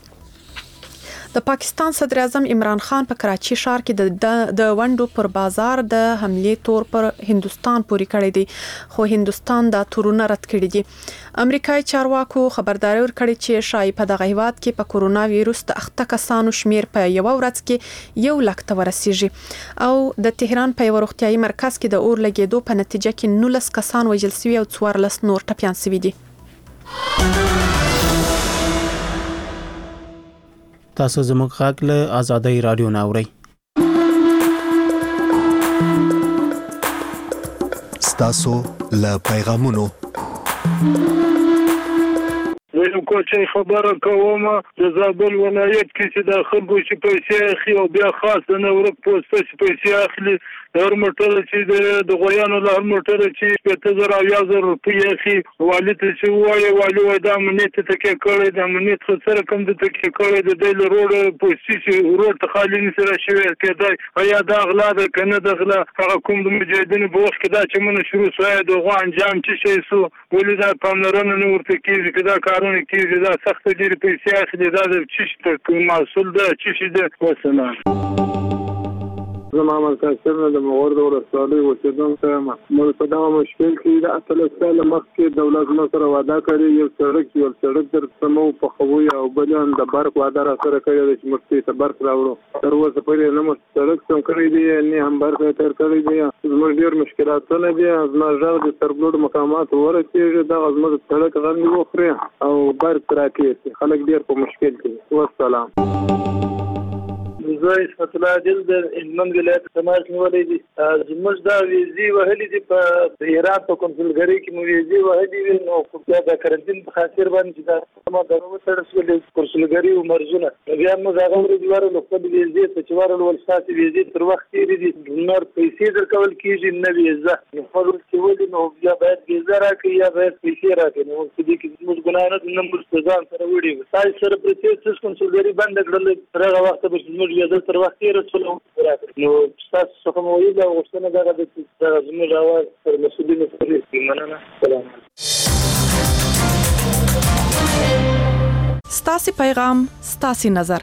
د پاکستان صدر اعظم عمران خان په کراچي ښار کې د د ونډو پر بازار د حملې تور پر هندستان پورې کړی دی خو هندستان دا تورونه رد کړی دي. امریکایي چارواکو خبرداري ورکړې چې شایي په دغه هیواد کې په کورونا وایروس د اخته کسانو شمیر په یو ورځ کې یو لک ته ورسیږي او د تهران په یو روغتیايي مرکز کې د اور لګیدو په نتیجه کې نولس کسان وژل شوي او څوارلس نور ټپیان شوي دي. تاسو زموږ غږ له آزادۍ رادیو نه اورئ. ستاسو له پیغامونو ویلم کوچې خبره کوم د زابل ولایت کې چې د خلکو چې پیسې اخلي او بیا خاص نه ورک پوسټ چې پیسې اخلي د هر موټر چې د غویانو له هر موټر چې شپېته زره او یا زره روپۍ اخلي والي ته چې ووایي والي وایي دا امنیت ته تکیه کړی د امنیت خو سره کم د تکیه کړی د دی له روډ پوستي چې روډ ته خالي نسي راشوی کېدی یا دا غلا ده که نه د غلا هغه کوم د مجاهدینو په وخت کې دا چمونه شروع سوی د هغو انجام څه شی سو ولې دا پاملرنه نه ورته کېږي که دا کارونه کېږي دا سخته ډېرې پیسې اخلي دا د څه شي محصول ده څه شي ده وسلام. زه محمد قاسم نه د مغور د ولسوالۍ اوسېدونکی یم. موږ په دغه مشکل کې د اتلس کاله مخکې دولت زموږ سره وعده کړې یو سړک یو سړک درته مو پخوي او بل هم د برق وعده راسره کړې ده چې موږ ته برق راوړو. تر اوسه پورې نه مو سړک سم کړی دی نه هم برق یې تېر کړی دی. زموږ ډېر مشکلاتونه دي. زما غږ د سربلوډ مقاماتو ورسېږي دغه زموږ سړک غم یې وخوري او برق راکېږي. خلک ډېر په مشکل کې. والسلام. زه اسمت الله عادل د هلمند ولایت تماس نیولی دي. زموږ دا ویزې وهلې دي په ایران په کنسولګرۍ کې مو ویزې وهلې وي نو بیا د کرنټین په خاطر باندې چې دا ما دغه وتړل شولې کنسولګرۍ و مرزونه بیا موږ هغه ورځې ورغلو خپل ویزې ته چې ورغلو ول ستاسې ویزې تر وخت تېرې دي نور پیسې درکول کېږي نه ویزه نو خپل چې ولې نو بیا باید ویزه راکړي یا باید پیسې راکړي نو په دې کې زموږ ګناه نه ده نه موږ ځان سره وړي وو تاسو سره پرسیس کنسولګرۍ بنده کړل تر هغه وخته به زموږ ویزه تر وخت تېره شوله راکړي نو ستاسو څخه مو ویل او غوښتنه دغه ده چې زموږ اواز تر مسؤلینو پورې رسېږي. مننه. سلام. ستاسو پیغام ستاسو نظر.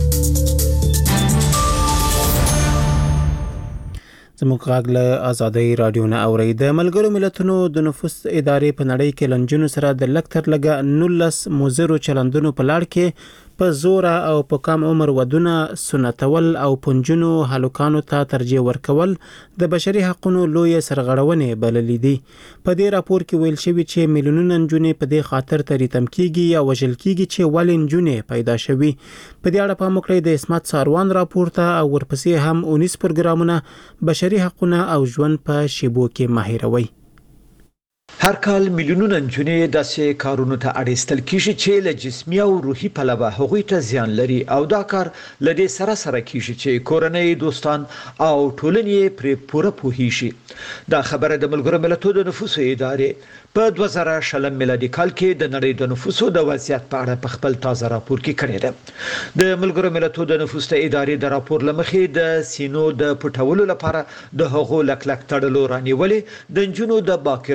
زموږ غږ له آزادۍ رادیو نه اورئ. د ملګرو ملتونو د نفوس ادارې په نړۍ کې لنجونو سره د لږ تر لږه نولس مضرو چلندونو په لړ کې په زوره او په کم عمر ودونه سنتول او پنجونو هلوکانو ته ترجیح ورکول د بشري حقوقو لوی سرغړونې بللې دي. په دې راپور کې ویل شوی چې میلیونونه نجونې په دې خاطر تریتم کیږي یا وژل کیږي چې ولې نجونې پیدا شوي. په دې اړه پام وکړئ د اسمت ساروان راپور ته او ورپسې هم اونیس پروګرامونه بشري حقوقونه او ژوند په شیبو کې ماهروي. هر کال میلیونونه نجونې داسې کارونو ته اړ کیږي چې له جسمي او روحي پلوه هغوی ته زیان لري او دا کار له دې سره سره کیږي چې کورنۍ دوستان او ټولنې پرې پوره پوهیږي. دا خبره د ملګرو ملتونو د نفوسو ادارې په دوه زره شلم میلادي کال کې د نړۍ د نفوسو د وضعیت په اړه په خپل تازه راپور کې کړی ده. د ملګرو ملتونو د نفوس ادارې د راپور لمخې د سینو د پټولو لپاره د هغو لکلک تړلو رانیولې د نجونو د باکره توپ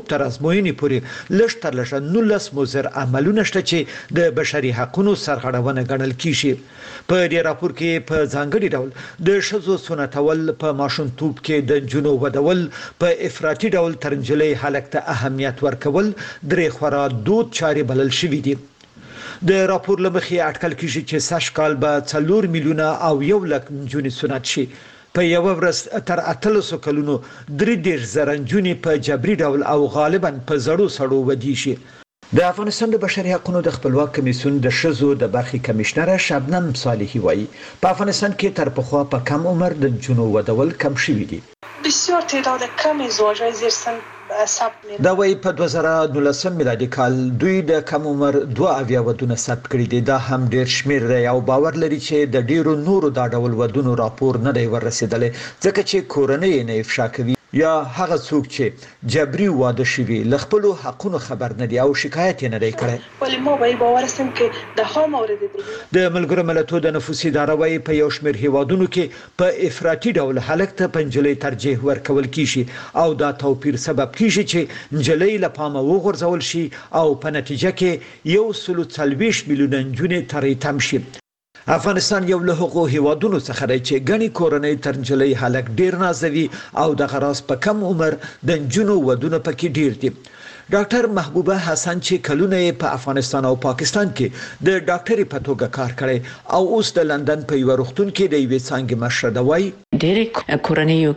تر ازموینې پورې لږ تر لږه نولس مضر عملونه شته چې د بشري حقوقو سرغړونه ګڼل کیږي. په دې راپور کې په ځانګړي ډول د ښځو سنتول په ماشومتوب کې د جنو ودول په افراطي ډول ترنجلي حالت ته اهمیت ورکول درې خورا دود چاري بلل شوې دي. د راپور لمخې اټکل کیږي چې سږ کال به څلور میلیونه او یو لک نجونې سنت شي. په یو ورځ تر اتلسو کلونو درې دېرش زره نجونې په جبري ډول او غالبا په زړو سړو ودی شي. د افغانستان د بشري حقوقو د خپلواک کمیسیون د ښځو د برخې کمشنره شبنم صالحي وایي په افغانستان کې تر پخوا په کم عمر د نجونو ودول کم شوي دي. بسیار تعداد کمی زواج‌های زیر سن ثبت می‌کنند. دا وایي په دوه زره نولسم میلادي کال دوی د کم عمر دوه اویا ودونه ثبت کړي دي. دا هم ډیر شمیر دی او باور لري چې د ډیرو نورو دا ډول ودونو راپور نه دی ورسېدلی ځکه چې کورنۍ نه افشا کوي یا هغه څوک چې جبري واده شوي له خپلو حقونو خبر نه دي او شکایت یې نه دی کړی. ولی ما به باور هستیم که ده ها مورد دي. د ملګرو ملتونو د نفوسي اداره وايي په یو شمېر هیوادونو کې په افراطي ډول هلک ته په نجلۍ ترجیح ورکول کیږي او دا توپیر سبب کیږي چې نجلۍ له پامه وغورځول شي او په نتیجه کې یو سلو څلوېښت میلیونه نجونې ترې تم شي. افغانستان یو له هغو هیوادونو څخه دی چې ګڼې کورنۍ تر نجلۍ هلک ډیر نازوي او دغه راز په کم عمر د نجونو ودونه پکې ډیر دي. ډاکټر محبوبه حسن چې کلونه په افغانستان او پاکستان کې د ډاکټري په توګه کار کړی او اوس د لندن په یو روغتون کې د یوې څانګې مشره ده وایي ډېرې کورنیو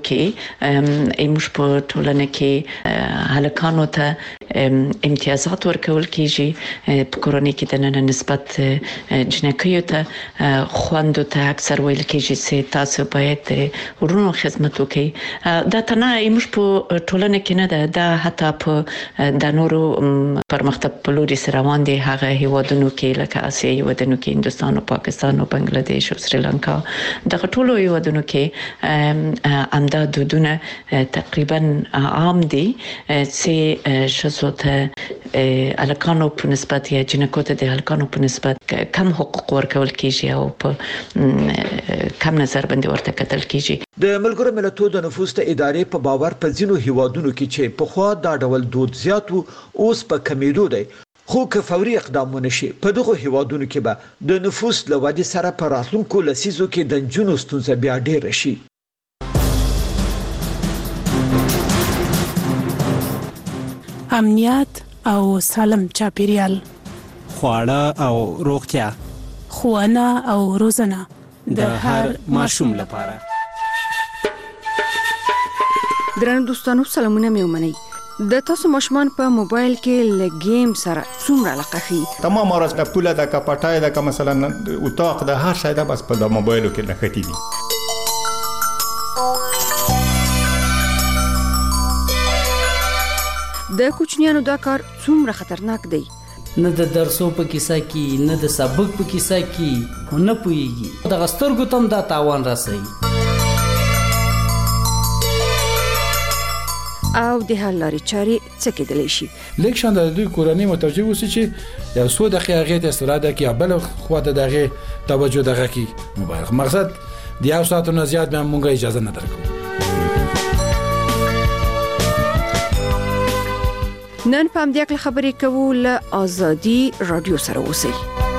کې ایموش په ټولنه کې هلکانو ته امتیازات ورکول کیږي. په کورنۍ کې د نن نسبت جنکیو ته خواندو ته اکثر ویل کیږي چې تاسو باید ورونو خدمت وکړئ. دا تنه ایموش په ټولنه کې نه ده، دا حتی په د نورو پرمختګ په لوري سره روان دي. هغه هیوادونو کې لکه آسیایي هیوادونو کې هندوستان او پاکستان او بنگلاديش او سریلانکا دغه ټولو هیوادونو کې امدا دودونه تقریبا عام دي چې شذو ته الکانو په نسبت یا جنکو ته د الکانو په نسبت کم حقوق ورکول کیږي او په کم نظر باندې ورته کتل کیږي. د ملګرو ملتونو د نفوس ته ادارې په باور په ځینو هیوادونو کې چې په خوا دا ډول دود زیات وو اوس په کمیدو دی، خو که فوري اقدام ونه شي په دغه هیوادونو کې به د نفوس له ودې سره په راتلونکو لسیزو کې د نجونو ستونزه بیا ډیره شي. امنیت او سالم چاپیریال، خواړه او روغتیا، ښوونه او روزنه د هر ماشوم لپاره. درنو دوستانو سلامونه مې ومنئ. د تاسو ماشومان په موبایل کې له گیم سره څومره علاقه ښیي؟ تمام ورځ لپټوله ده که پټای ده که مثلا اتاق ده هر شی ده بس په د موبایلو کې نښتي دي. د کوچنیانو دا کار څومره خطرناک دی؟ نه د درسو په کیسه کې نه د سبق په کیسه کې نه پوهیږي. د سترګو تم دا تاوان راسي او د حل لارې چارې څه کېدلی شي؟ لیک شان د دوی کورنۍ متوجه اوسي چې یو څو دقیقې هغې ته استراده کړي، بل خوا ته د هغې توجه دغه کړي موبایل. مقصد د یو ساعتو نه زیات بیا مونږ اجازه نه درکوو. نن په همدې اړه خبرې کوو له آزادي رادیو سره اوسئ.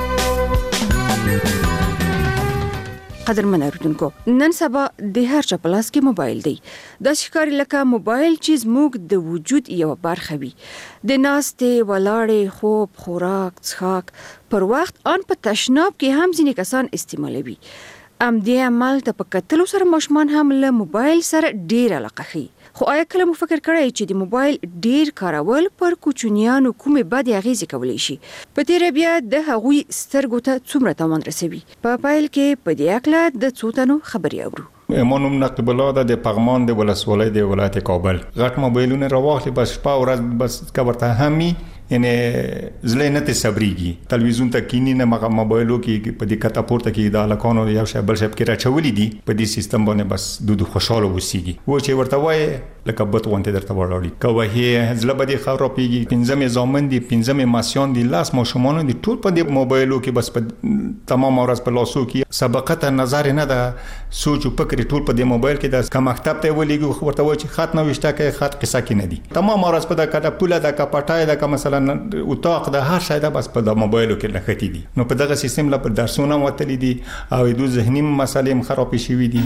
قدرمن اوریدونکو، نن سبا د هر چا په لاس کې موبایل دی. دا ښکاري لکه موبایل چې زموږ د وجود یوه برخه وي. د ناستې، ولاړې، خوب، خوراک، څښاک پر وخت ان په تشناب کې هم ځینې کسان استعمالوي. همدې عمل ته په کتلو سره ماشومان هم له موبایل سره ډېر علاقه ښیي. خو آیا کله مو فکر کړی چې د موبایل ډیر کارول پر کوچنیانو کومې بدې اغیزې کولی شي؟ په تیره بیا د هغوی سترګو ته څومره تاوان رسوي؟ په پیل کې په دې اړه د څو تنو خبرې اورو. ما نوم نقیب الله ده، د پغمان د ولسوالۍ د ولایت کابل. غټ موبایلونه راواخلي بس شپه ورځ بس کبرته همي یعنی زله نه ته صبرېږي. تلویزیون ته کینی نه مغه موبایلو کې په دې کته پورته کې د الکانو یو شی بل شی کې راچولې دي په دې سیستم باندې بس دود خوشاله وسیږي. و چې ورته وای لکه بت غونته درته وړاړي کوه هي زله بده خبره پیږي پنځمه زامن دي پنځمه ماسیان دي لاس ماشومان دي ټول په دې موبایلو کې بس په تمام ورځ په لاسو کې سبقت نظر نه ده سوچ او فکر ټول په دې موبایل کې د کوم مکتب ته ولېږي ورته وایي چې خط نو وشته کې خط قصه کې نه دي تمام ورځ په د کډه پوله د کپټای د کوم مثلا اتاق د هر شای د بس په د موبایلو کې لختی دي نو په دغه سیستم لا په درسونه وتلی دي او د ذهني مسالې خراب شي دي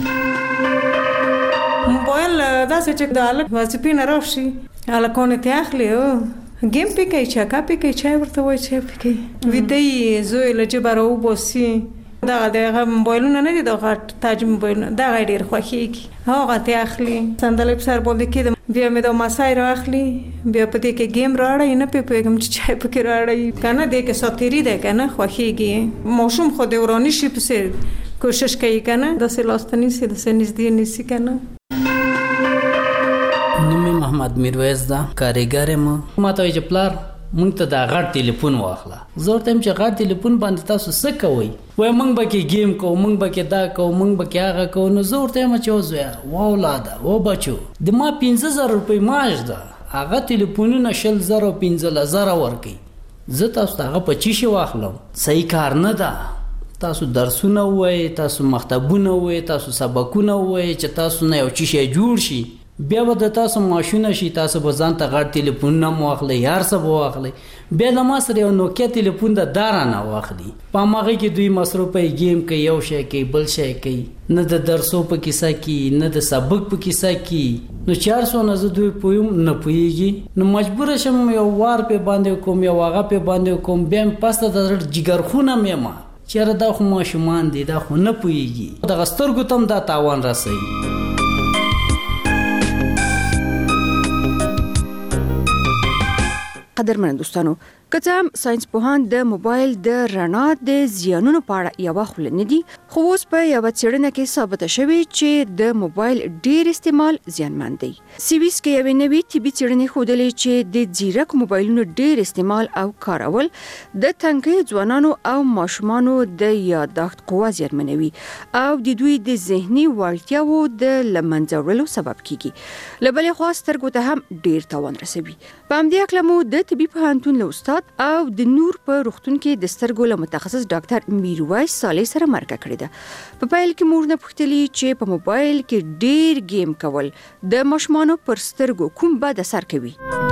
موبایل دا چې د الک وظیفې نه راوشي الکونه ته اخلي او گیم پی کوي چاکا پی کوي چای ورته وای چای پی کوي ویدای زوی لجبرو بوسي دا دغه موبایلونه نه دي دغه تاج موبایل دا ډیر خوښیږي هغه ته اخلي صندل په سر باندې کې بیا مې د ماسای راخلي بیا په دې کې گیم راړی نه په پیغام چې چای پکې راړی کنه دې کې ساتيري ده کنه خوښیږي موشوم خو د ورانی شي په کوشش کوي کنه د سلاستنی سي د سنځ دی نسی کنه نومي محمد میرویس دا کاریګر ما ما ته چې پلار مونږ ته دا غټ ټلیفون واخله زه ورته چې غټ ټلیفون باندې تاسو څه کوئ وای مونږ به کې گیم کوو مونږ به کې دا کوو مونږ به کې هغه کوو نو زه ورته ما چې وزویا وا اولاده و بچو د ما پنځه زره روپۍ معاش ده هغه ټلیفونونه شل زره پنځه زره ورکي زه تاسو هغه په چی شي واخلم صحیح کار نه ده تاسو درسونه وای تاسو مکتبونه وای تاسو سبقونه وای چې تاسو نه یو چی شي جوړ شي بیا به د تاسو ماشونه شي تاسو به ځان ته غټ ټلیفون نه واخلئ یار څه به واخلئ بیا د ما سره یو نوکیا ټلیفون د دارا نه واخلي په هغه کې دوی مصروفه گیم کوي یو شی کوي بل شی کوي نه د درسو په کیسه کې نه د سبق په کیسه کې نو چار سو نه زه دوی پویم نه پویږي نو مجبور شم یو وار په باندې کوم یو هغه په باندې کوم بیا پسته د جګر خونه مېما چیرې دا خو ماشومان دي دا خو نه پویږي د غسترګو تم دا تاوان راسي قدرمن دوستانو کته هم ساينس پوهان د موبایل د رڼا د زیانونو په اړه یو خل نه دي خو اوس په یو څېړنه کې ثابت شوی چې د موبایل ډیر استعمال زیانمن دی سیویس کې یو نوی طبي څېړنه ښودلې چې د ځیرک موبایلونو ډیر استعمال او کارول د تنګي ځوانانو او ماشومانو د یادښت قوه زیانمنوي او د دوی د ذهني وړتیاو د لمنځورلو سبب کیږي لبلې خو سترګو ته هم ډیر تاوان رسوي په همدې اکلمو د طبي پوهنتون له استاد او د نور په روغتون کې د سترګو له متخصص ډاکټر میرویس صالح سره مرکه کړې ده په پیل کې موږ نه پوښتلې چې په موبایل کې ډیر گیم کول د ماشومانو پر سترګو کوم بد اثر کوي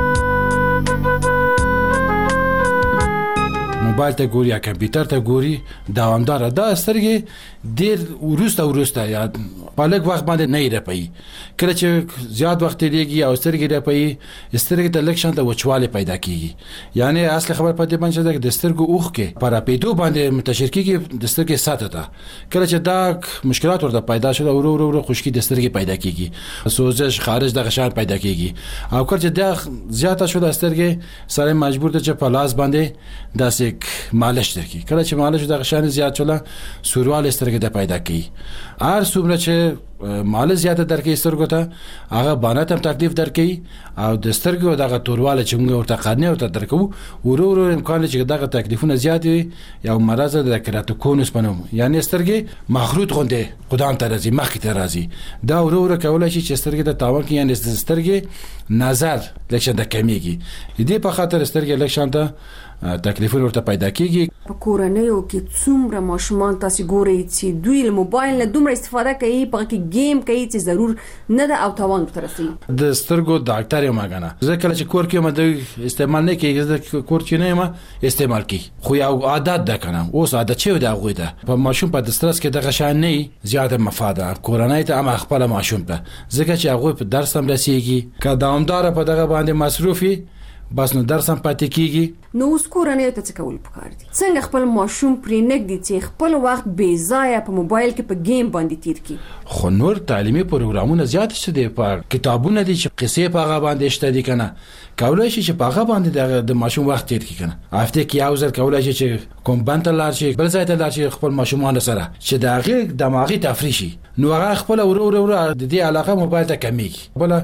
موبایل ته ګوري یا کمپیوټر ته ګوري دوامدار دا سترګې ډیر ورسته ورسته یا په لږ وخت باندې نه رپي کله چې زیات وخت لريږي او سترګې رپي سترګې ته لږ شانته وچواله پیدا کیږي یعنی اصل خبر پاتې باندې چې د سترګو اوخ کې پر اپیدو باندې منتشر کیږي د سترګې ساتته کله چې دا مشکلات ورته پیدا شول ورو ورو ورو خشکي د سترګې پیدا کیږي سوزش خارج د غشان پیدا کیږي او کله چې دا زیاته شول سترګې سره مجبور ته چې په لاس باندې داسې مالش درکې کله چې مالش د غشان زیات شول سوروال سترګې د پیدا کی هر څومره چې مال زیاته درکې سترګو ته هغه باندې هم تکلیف درکې او د سترګو دغه تورواله چې موږ ورته قانې ورته درکو ورو ورو امکان چې دغه تکلیفونه زیات وي یا مرز د کراتوکونس پنوم یعنی سترګې مخروط غونډه قدام ته راځي مخ ته راځي دا ورو ورو کولای شي چې سترګې د تاوان کې یعنی سترګې نظر لکه د کمیږي دې په خاطر سترګې لکه شانته تکلیفونه ورته پیدا کیږي په کورنیو کې څومره ماشومان تاسو ګورئ چې دوی له موبایل نه دومره استفاده کوي په کې گیم کوي چې ضرور نه د او توان ترسي د سترګو ډاکټر یې ماګنه ځکه چې کور کې مده استعمال نه کوي د کور کې نه ما استعمال کوي خو یو عادت ده کنه اوس عادت چې دا غوي ده په ماشوم په دسترس کې د غشان نه زیاته مفاده کورنۍ ته هم خپل ماشوم ته ځکه چې هغه په درس هم رسیږي که دوامدار په دغه باندې مصروفي بس نو درس هم پاتې کیږي نو اوس کورنۍ ته څه کول پکار دي څنګه خپل ماشوم پرې نګدي چې خپل وخت بې ځایه په موبایل کې په گیم باندې تیر کړي خو نور تعلیمي پروګرامونه زیات شته دي په کتابونه دي چې قصې په هغه باندې شته دي کنه کولای شي چې په هغه باندې د ماشوم وخت تیر کړي کنه هفته کې یو ځل کولای شي چې کوم بنت لار شي بل ځای ته لار شي خپل ماشومان سره چې د هغه دماغي تفریح شي نو هغه خپل ورو ورو د دې علاقه موبایل ته کمیږي بل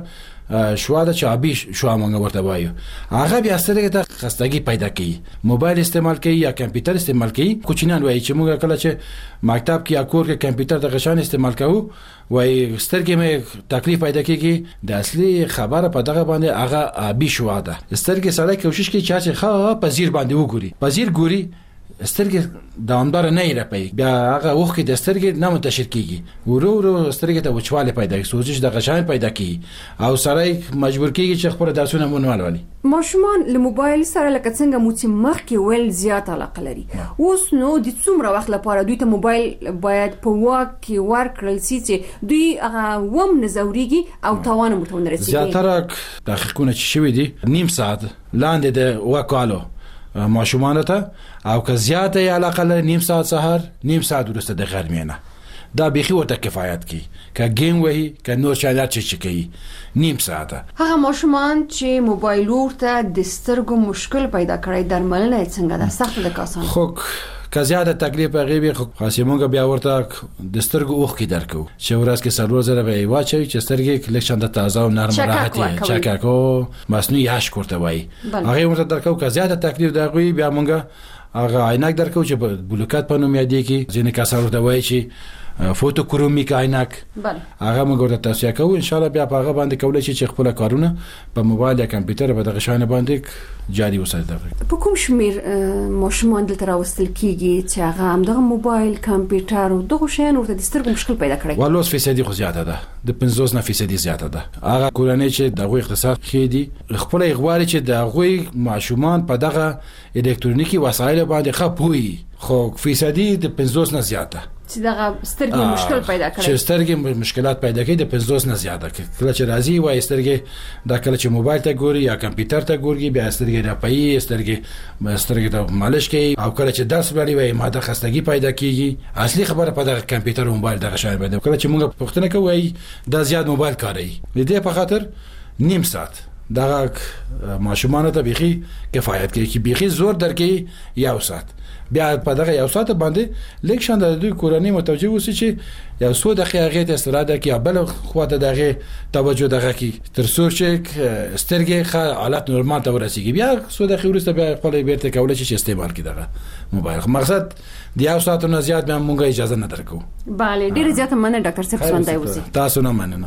شوا د چابي شوا مونږ ورته وایو هغه بیا سره د خستګي پیدا کوي موبایل استعمال کوي یا کمپیوټر استعمال کوي کوچینان وایي چې موږ کله چې مکتب کې یا کور کې کمپیوټر د غشان استعمال کوو وایي سترګې مې تکلیف پیدا کیږي د اصلي خبره په دغه باندې هغه ابي شوا ده سترګې سره کوشش کوي چې ښه په زیر باندې وګوري په زیر ګوري سترګې دوامدار نه یې راپي بیا هغه وخت د سترګې نه منتشر کیږي ورو ورو سترګې ته وچواله پیدا کیږي سوزش د غشان پیدا کیږي او سره مجبور کیږي چې خپل درسونه مونږ ولولي ماشومان له موبایل سره لکه څنګه مو چې مخکې ول زیات علاقه لري اوس نو د څومره وخت لپاره دوی ته موبایل باید په واک کې ورکړل شي چې دوی هغه وم نزوريږي او توان مو ته ورسیږي زیاتره تحقیقونه چې شوي دي نیم ساعت لاندې د واکالو ماشومان ته او که زیاته علاقه لري نیم ساعت سحر نیم ساعت وروسته د غرمې نه دا بيخي ورته کفایت کوي که گیم وهي که نور شایلات چې کوي نیم ساعت هغه ماشومان چې موبایل ورته د سترګو مشکل پیدا کړی درملنه څنګه ده سخت ده کاسان خو که زیاده تکلیف غیبی خو خاصمونګه بیا ورته د سترګو اوخ کې درکو چې ورځ کې سلور زره به واچي چې سترګې کلیکشن د تازه او نرم راحتي چاکاکو مصنوعي هاش کوته وای هغه ورته درکو که زیاده تکلیف دغوی بیا مونږه هغه عینک درکو چې بلوکات په نوم یادې کې ځینې کسان ورته وای چې فوتو کرومیک عینک بله هغه موږ ورته توصیه کوو ان شاء الله بیا په هغه باندې کولای شي چې خپل کارونه په موبایل یا کمپیوټر په دغه شان باندې جاري وساتي. په کوم شمیر ماشومان دلته راوستل کیږي چې هغه هم دغه موبایل کمپیوټر او دغه شیان ورته د سترګو مشکل پیدا کړي؟ والله فیصدي خو زیاته ده د پنځوس نه فیصدي زیاته ده. هغه کورنۍ چې دغه اقتصاد خېدي خپل غواړي چې دغه ماشومان په دغه الکترونیکی وسایل باندې خپوي خو فیصدي د پنځوس نه زیاته چې دغه سترګې مشکل پیدا کړي چې سترګې مشکلات پیدا کړي د پنځوس نه زیاته کله چې راځي وای سترګې دا کله چې موبایل ته ګوري یا کمپیوټر ته ګوري بیا سترګې راپي سترګې سترګې ته مالش کوي او کله چې درس لري وای ماده خستګي پیدا کیږي اصلي خبره په دغه کمپیوټر او موبایل دغه شای باندې کله چې موږ پوښتنه کوي دا زیات موبایل کاروي دې په خاطر نیم ساعت دا ماشومان ته بيخي کفایت کوي چې بيخي زور درکې یو ساعت بیا په دغه یو ساعت باندې لیکشن د دوی کورنۍ متوجه وسی چې یو څو دقیقې ته استراحت کوي بل خواته دغه توجه دغه کی تر څو چې سترګې ښه حالت نورمال ته ورسیږي بیا څو دقیقې وروسته بیا خپل بیرته کولای شي استعمال کړي دغه موبایل مقصد د یو ساعت نه زیات به موږ اجازه نه درکو. bale ډیر زیات مننه ډاکټر صاحب سوندای وسی تاسو نه مننه.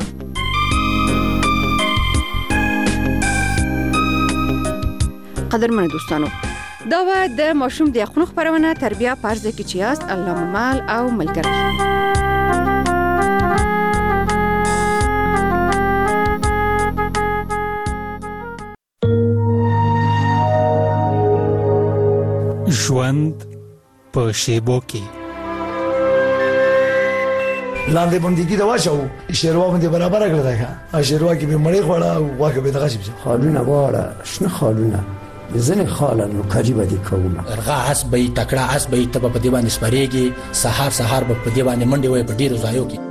قدرمن دوستانو دا و د ماشوم د خونخ پرونه تربیه پرځ کې چې است الله ممال او ملګری ژوند په شیبو کې لاندې باندې دا واچو شیروا باندې برابر کړل دا شیروا کې به مړی خوړه او واکه به دغه شي خالونه واړه شنه خالونه زنه خالن قریبه دي کومه ارغا اس به تکړه اس به تب په دی باندې سپریږي سحر سحر په دی باندې منډي وي په ډیرو ځایو کې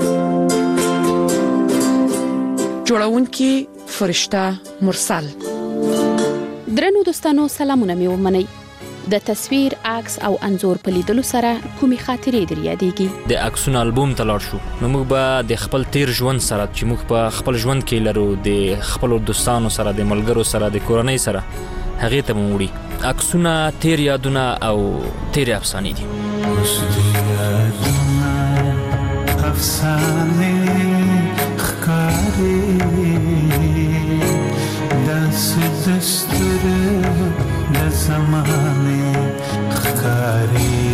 جوړون کې فرشتہ مرسل درنو دوستانو سلامونه مې ومنئ د تصویر عکس او انزور په لیدلو سره کومي خاطرې در یادېږي د عکسونو البوم تلار شو نو موږ به د خپل تیر ژوند سره چې موږ په خپل ژوند کې لرو د خپل دوستانو سره د ملګرو سره د کورنۍ سره هغه ته موړي عکسونه تیر یادونه او تیر افسانې دي افسانې ښکاري داسې دستور د زمانې ښکاري.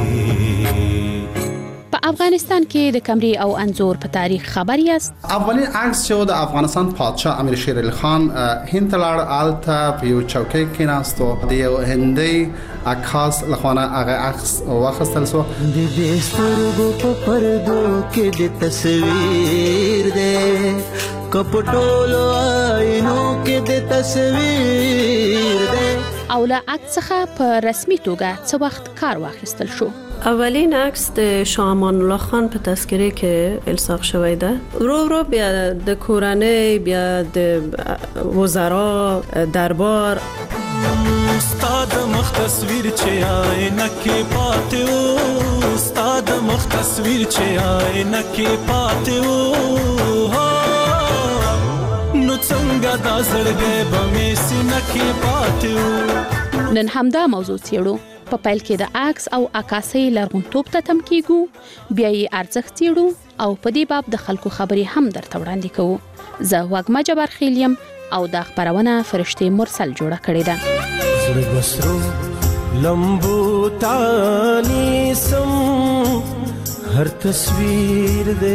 په افغانستان کې د کمرې او انزور په تاریخ خبر یاست؟ اولین عکس چې د افغانستان پادشاه امیر شیر علي خان هند ته لاړ آلته په یو چوکۍ کې ناستو د یو هندي عکاس لخوانه هغه عکس واخیستل شو. د دې سترګو په پردو کې د تصویر دی کپټولو آینو کې د تصویر دی او له عکس څخه په رسمي توګه څه وخت کار واخیستل شو؟ اولین عکس د شاه امان الله خان په تذکره کې الصاق شوی ده. ورو ورو بیا د کورنۍ بیا د وزرا دربار استاد مخ تصویر چې آینه کې پاتې وو استاد مخ تصویر چې آینه کې پاتې وو څنګه دا زړګې به مې سینه کې پاتې و. نن همدا موضوع څېړو. په پیل کې د عکس او عکاسۍ لرغونتوب ته تم کیږو، بیا یې ارزښت څېړو او په دې باب د خلکو خبرې هم درته وړاندې کوو. زه وږمه جبارخیل یم او دا خپرونه فرشتې مرسل جوړه کړې ده. زړه بسرو لمبو تانی سم هر تصویر دې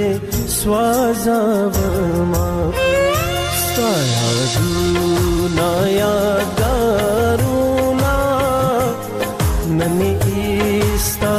سوازاوما ستا یادونا یادګارونه ننی ایستا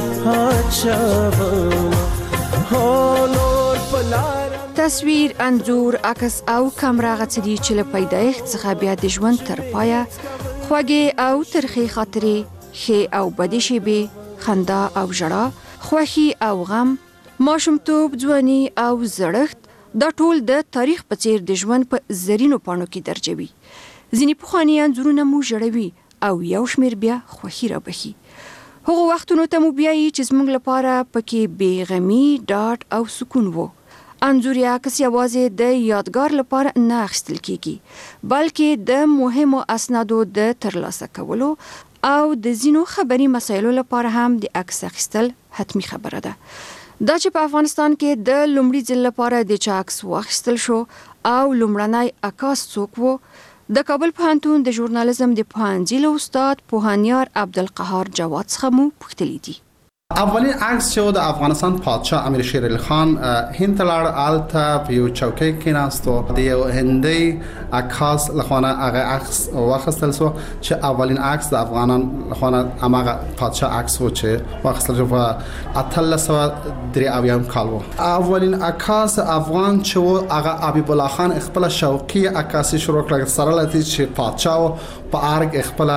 هاچاوما هو نور پلار تصویر، انځور، عکس او کامرا غڅدي چې له پیدایښت څخه بیا د ژوند تر پایه خوږې او ترخې خاطرې، ښې او بدې شېبې، خندا او ژړا، خوښي او غم، ماشومتوب، ځواني او زړښت، دا ټول د تاریخ په څیر د ژوند په زرینو پاڼو کې درجوي. ځینې پخواني انځورونه مو ژړوي او یو شمېر بیا خوښي رابخي. هغو وختونو ته مو بیایي چې زموږ لپاره پکې بېغمي، ډاډ او سکون وو. انځور یا عکس یوازې د یادګار لپاره نه اخیستل کیږي، بلکې د مهمو اسنادو د ترلاسه کولو او د ځینو خبري مسایلو لپاره هم د عکس اخیستل حتمی خبره ده. دا چې په افغانستان کې د لومړي ځل لپاره د چا عکس واخیستل شو او لومړنی عکاس څوک وو، د کابل پوهنتون د ژورنالیزم د پوهنځي له استاد پوهنیار عبدالقهار جواد څخه مو پوښتلي دي. اولین عکس چې د افغانستان پادشاه امیر شیر علي خان هند ته لاړ، هلته په یو چوکۍ کېناستو، د یو هندي عکاس لخوا هغه عکس واخیستل شو چې اولین عکس د افغانان لخوا هغه پادشاه عکس و چې واخیستل شو په اتلس سوه درې اویایم کال و. اولین عکاس افغان چې و هغه حبیب الله خان خپل شوقي عکاسي شروع کړه، سره لته چې پادشاه په ارګ خپل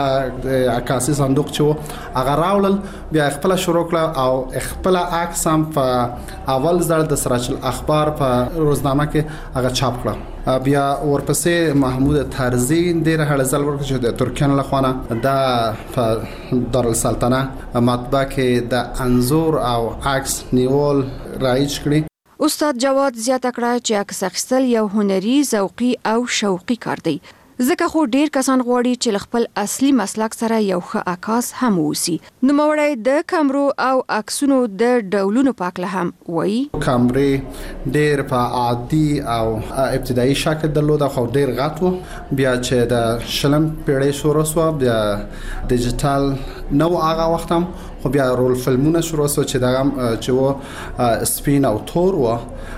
عکاسي صندوق چې و هغه راولل، بیا خپل شروع کړه او خپل عکس هم په اول ځل د سراج الاخبار په روزنامه کې هغه چاپ کړه. بیا ورپسې محمود طرزي ډېر هړ ځل ورکړ چې د ترکیان لخوا دا په دارالسلطنه مطبعه کې د انځور او عکس نیول رایج کړی. استاد جواد زیاته کړه چې عکس اخیستل یو هنري، ذوقي او شوقي کار دی، ځکه خو ډیر کسان غواړي چې خپل اصلي مسلک سره یو ښه عکاس هم ووسی. نوموړی د کامرو او عکسونو د ډولونو په اړه هم وایي. کامرې ډیر په عادي او ابتدایي شکل درلود، خو ډیر غټ و. بیا چې د شلم پیړۍ شروع شو، بیا ډیجیټل نو هغه وخت هم، خو بیا رول فلمونه شروع شو چې دا چې و سپین او تور و.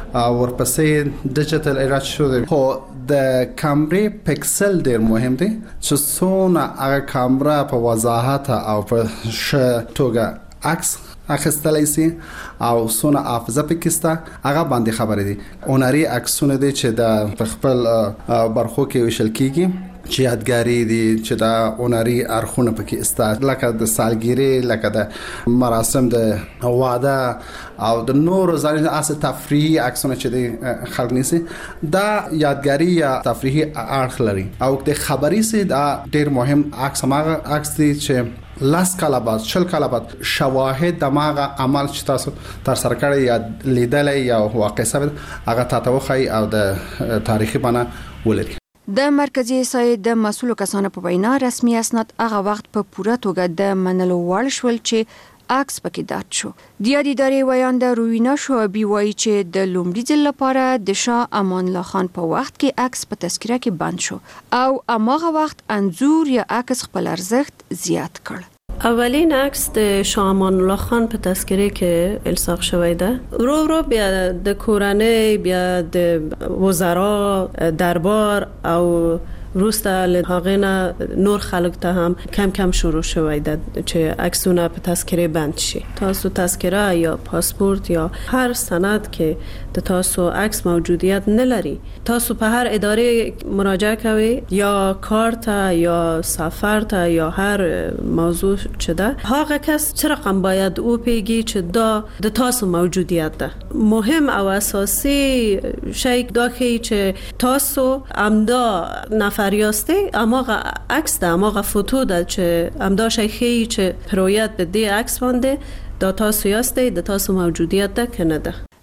ورپسې ډیجیټل ایرا شو. خو د کامرې پکسل ډیر مهم دی چې څونه هغه کامرا په وضاحت او په ښه توګه عکس اخیستلای شي او څونه حافظه پکسته هغه باندې خبرې دي. هنري عکسونه دي چې د خپل برخو کې وشل کیږي چې یادګاری دي چې دا هنري اړخونه پکې استاد، لکه د سالګری، لکه د مراسم د واده او د نور ځانګړي اساس تفریحي عکسونه چې د خلک نيسي، دا یادګاری یا تفریحي اړخ لري. او د خبري سي دا ډیر مهم عکس ماغه عکس دي چې لاس کاله بعد شل کاله بعد شواهد دماغه عمل چې تاسو تر سره کړی یا لیدلې یا واقع ثابت هغه تاسو خو او د تاریخي بنا ولري. د مرکزی سایه د مسؤل کسانو په وینا رسمي اسناد هغه وخت په پوره توګه د منلو وړ شول چې عکس پکې درد شو. د یادې ادارې ویانده روینا شعبي وایي چې د لومړي ځل لپاره د شاه امان الله خان په وخت کې عکس په تذکره کې بند شو او هغه وخت انځور یا عکس خپل ارزښت زیات کړ. اولین عکس د شاه امان الله خان په تذکره کې الصاق شوی ده. ورو ورو بیا د کورنۍ، بیا د وزرا، دربار او روسته له هغه نه نور خلک ته هم کم کم شروع شوی ده چې عکسونه په تذکره بند شي. تاسو تذکره یا پاسپورت یا هر سند کې د تاسو عکس موجودیت نه لري، تاسو په هر اداره مراجعه کوئ یا کارت یا سفر ته یا هر موضوع چې ده، هغه کس چه رقم باید او پیگی چې دا د تاسو موجودیت ده. مهم او اساسی شی دا که تاسو امدا نفر فریاسته اماغه عکس ده، اماغه فوتو ده چې امدا شیخی چې پرویت به دی عکس بانده دا تاسو یاسته، دا تاسو موجودیت ده که نه ده.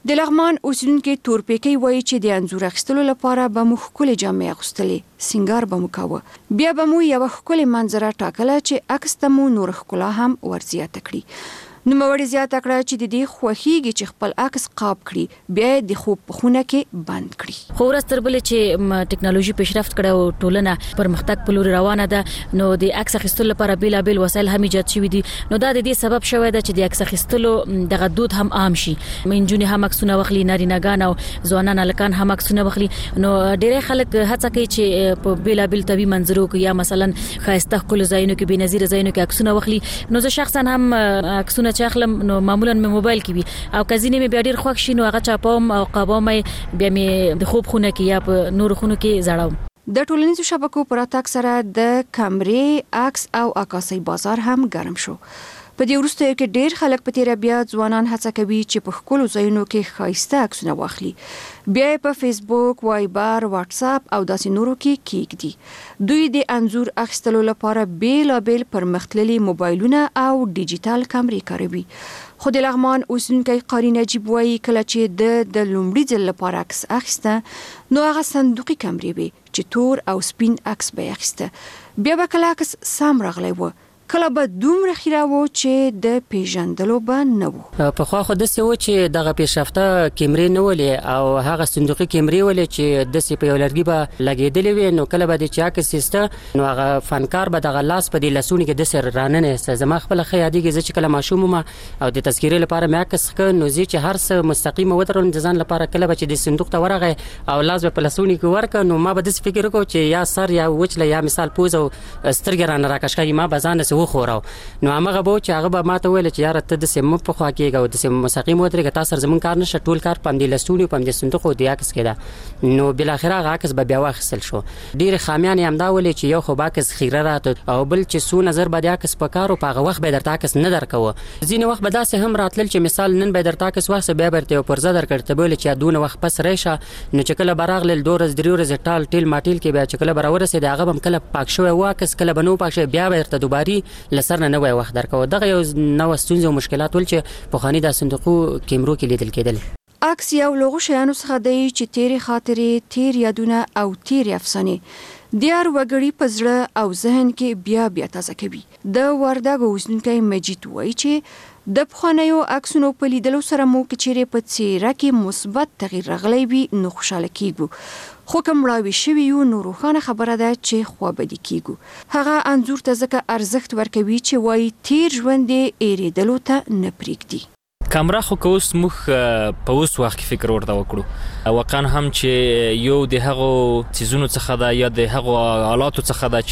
د لغمان اوسیدونکو تورپیکی وایي چې د انځور اخیستلو لپاره به مو ښکلې جامې اغوستلې، سینګار به مو کاوه، بیا به مو یوه ښکلې منظره ټاکله چې عکس ته مو نور ښکلا هم ورزیاته کړي. نوموړي زیاته کړه چې د دې خوښیږي چې خپل عکس قاب کړي، بیا یې د خوب په خونه کې بند کړي. خو ورځ تر بلې چې ټکنالوژي پیشرفت کړه او ټولنه پرمختګ په لور روانه ده، نو د عکس اخیستلو لپاره بیلابل وسایل هم ایجاد شوي دي. نو دا د دې سبب شوی ده چې د عکس اخیستلو دغه دود هم عام شي. منځونه هم عکسونه واخلي، نارینه‌ګان او ځوانان هلکان هم عکسونه واخلي. نو ډېری خلک هڅه کوي چې په بیلابل طبي منظرو کې یا مثلا ښایسته ښکلو ځایونو کې بېنظیره ځایونو کې عکسونه واخلي. نو زه شخصا هم عکسونه چې اخلم نو معمولا مې موبایل کې وي او کزینې مې بیا ډېر خوښ شي نو هغه چاپوم او قابوم بیا مې د خوب خونه کې یا په نور خونو کې زړوم. د ټولنیزو شبکو پر اتاک سره د کمرې، عکس او عکاسۍ بازار هم ګرم شو. په دې وروستیو کې ډېر خلک په تیره بیا ځوانان هڅه کوي چې په ښکلو ځایونو کې ښایسته عکسونه واخلي، بیا یې په فیسبوک، وایبر، واتس اپ او داسې نورو کې کیږدي. دوی د انځور اخیستلو لپاره بیلابیل پرمختللي موبایلونه او ډیجیټل کمرې کاروي. خو د لغمان اوسیدونکی قاری نجیب وایي کله چې د د لومړي ځل لپاره عکس اخیسته نو هغه صندوقي کمرې وي چې تور او سپین عکس به یې اخیسته، بیا به کله عکس سم راغلی و، کله به دومره خیره و چې د پیژندلو به نه و. پخوا خو داسې و چې دغه پیشرفته کیمرې نه ولې او هغه صندوقي کیمرې ولې چې داسې په یو لرګي به لګېدلې وي، نو کله به د چې عکس ایسته نو هغه فنکار به دغه لاس په دې لاسونو کې داسې راننه ایسته. زما خپله ښه یادېږي زه چې کله ماشوم وم او د تذکرې لپاره مې عکس ښه نو زه چې هر څه مستقیمه ودرولم د ځان لپاره، کله به چې د صندوق ته ورغی او لاس به په لاسونو کې ورکړه نو ما به داسې فکر وکړو چې یا سر یا وچله یا مثال پوز او سترګې رانه راکش کړي، ما به ځان داسې وښوراو. نو هغه به چې هغه به ماته ویل چې یاره ته داسې مه په خوا کېږه او داسې مستقیم ودرېږه، تا سره زموږ کار نشته، ټول کار په همدې لستوني په همدې صندوق او د عکس کې ده. نو بالاخره هغه عکس به بیا واخیستل شو. ډېرې خامیان یې همدا ولې چې یو خو به عکس خیره راته او بل چې څو نظر به د عکس په کار او په هغه وخت به درته عکس نه درکوه. ځینې وخت به داسې هم راتلل چې مثال نن به درته عکس واخیسته بیا به درته یو پرزه درکړه، ته به ویلې چې دونه وخت پس رایشه. نو چې کله به راغلل دوه ورځې درې ورځې ټال ټیل ماټیل کې بیا چې کله به راورسېد هغه به هم کله پاک شوی و عکس، کله به نه و پاک شوی، بیا به درته دوباري له سر نه نوی وخت درکوه. دغه یو نوې ستونزې او مشکلات ول چې پخواني د صندوقو کیمرو کې لیدل کېدل. عکس یو لغو شیانو څخه دی چې تیرې خاطرې، تیر یادونه او تیرې افسانې د هر وګړي په زړه او ذهن کې بیا بیا تازه کوي. د وردګو اوسیدونکی مجید وایي چې د پخوانیو عکسونو په لیدلو سره مو که چیرې په څېره کې مثبت تغییر راغلی وي نو خوشحاله کیږو، خو که مړاوي شوي یو نو روښانه خبره ده چې خوابدي کیږو. هغه انځور ته ځکه ارزښت ورکوي چې وایي تیر ژوند یې هېرېدلو ته نه پرېږدي. کامرا خو که اوس موږ په اوس وخت کې فکر ورته وکړو واقعا هم چې یو د هغو څیزونو څخه ده یا د هغو آلاتو څخه ده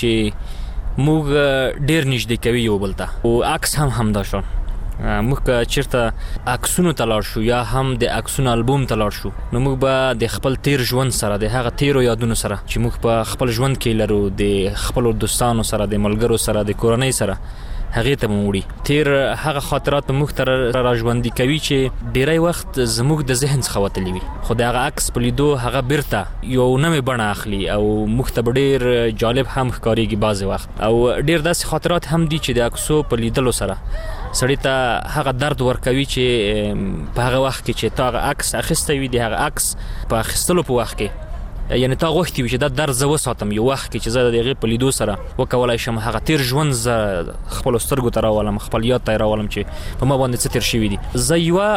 چې موږ ډېر نږدې کوي یو بل ته. او عکس هم همدا شان، موږ که چیرته عکسونو ته لاړ شو یا هم د عکسونو البوم ته لاړ شو نو موږ به د خپل تیر ژوند سره د هغه تیرو یادونو سره چې موږ په خپل ژوند کې لرو د خپلو دوستانو سره، د ملګرو سره، د کورنۍ سره، هغې ته مو وړي. تیر هغه خاطرات موږ ته را ژوندي کوي چې ډیری وخت زموږ د ذهن څخه وتلي وي، خو د هغه عکس په لیدو هغه بیرته یو نوې بڼه اخلي او موږ ته به ډېر جالب هم ښکارېږي بعضې وخت. او ډېر داسې خاطرات هم دي چې د عکسو په لیدلو سره سړی ته هغه درد ورکوي چې په هغه وخت کې چې تا هغه عکس اخیستی وي، د هغه عکس په اخیستلو په وخت کې یعنی تا غوښتي وي چې دا درد زه وساتم یو وخت کې چې زه د هغې په لیدو سره وکولی شم هغه تیر ژوند زه خپلو سترګو ته راولم، خپل یاد ته یې راولم چې په ما باندې څه تیر شوي دي. زه یوه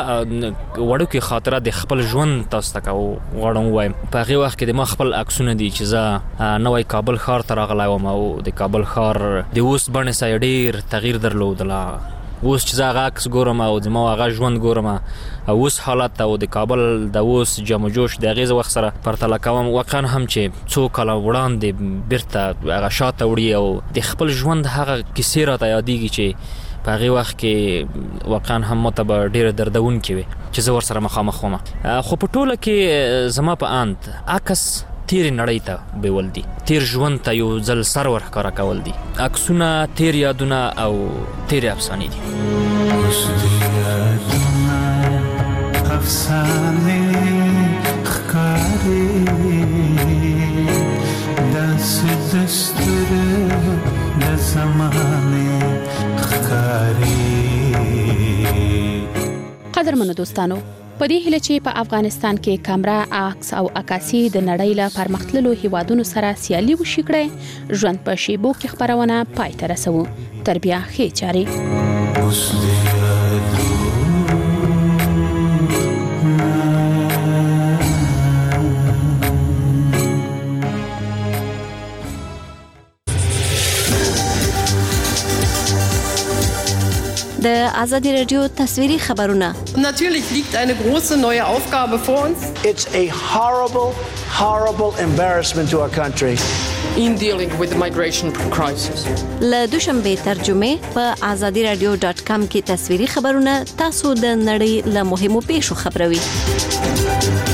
وړوکې خاطره د خپل ژوند تاسو ته غواړم ووایم. په هغې وخت کې د ما خپل عکسونه دي چې زه نوی کابل ښار ته راغلی وم او د کابل ښار د اوس بڼې سره ډېر تغییر درلودله. اوس چې زه هغه عکس ګورم او زما هغه ژوند ګورم او اوس حالت او د کابل د اوس جم و جوش د هغې وخت سره پرتله کوم، واقعا هم چې څو کاله وړاندې بیرته هغه شاته وړي او د خپل ژوند هغه کیسې راته یادېږي چې په هغې وخت کې واقعا هم ماته به ډېره دردونکې وي چې زه ورسره مخامخ وم. خو په ټوله کې زما په اند عکس تیرې نړۍ ته بیول دي، تیر ژوند ته یو ځل سر ورښکاره کول دي. عکسونه تیر یادونه او تیرې افسانې دي. اوس دې یادونه افسانې ښکاري داسې د سترګو د زمانې ښکاري. قدرمنو دوستانو، په دې هله چې په افغانستان کې کیمرا عکس او عکاسي د نړۍ له پرمختللو هیوادونو سره سیالي وشي کړي ژوند په شیبو کې خبرونه پای ته رسو تر بیا ښې چاري د آزادی رادیو تصویری خبرونه. Natürlich liegt eine große neue Aufgabe vor uns. It's a horrible, horrible embarrassment to our country. In dealing with the migration crisis. له دوشنبه ترجمه په azadi radio dot com کې تصویری خبرونه تاسو د نړۍ له مهمو پیښو خبروي.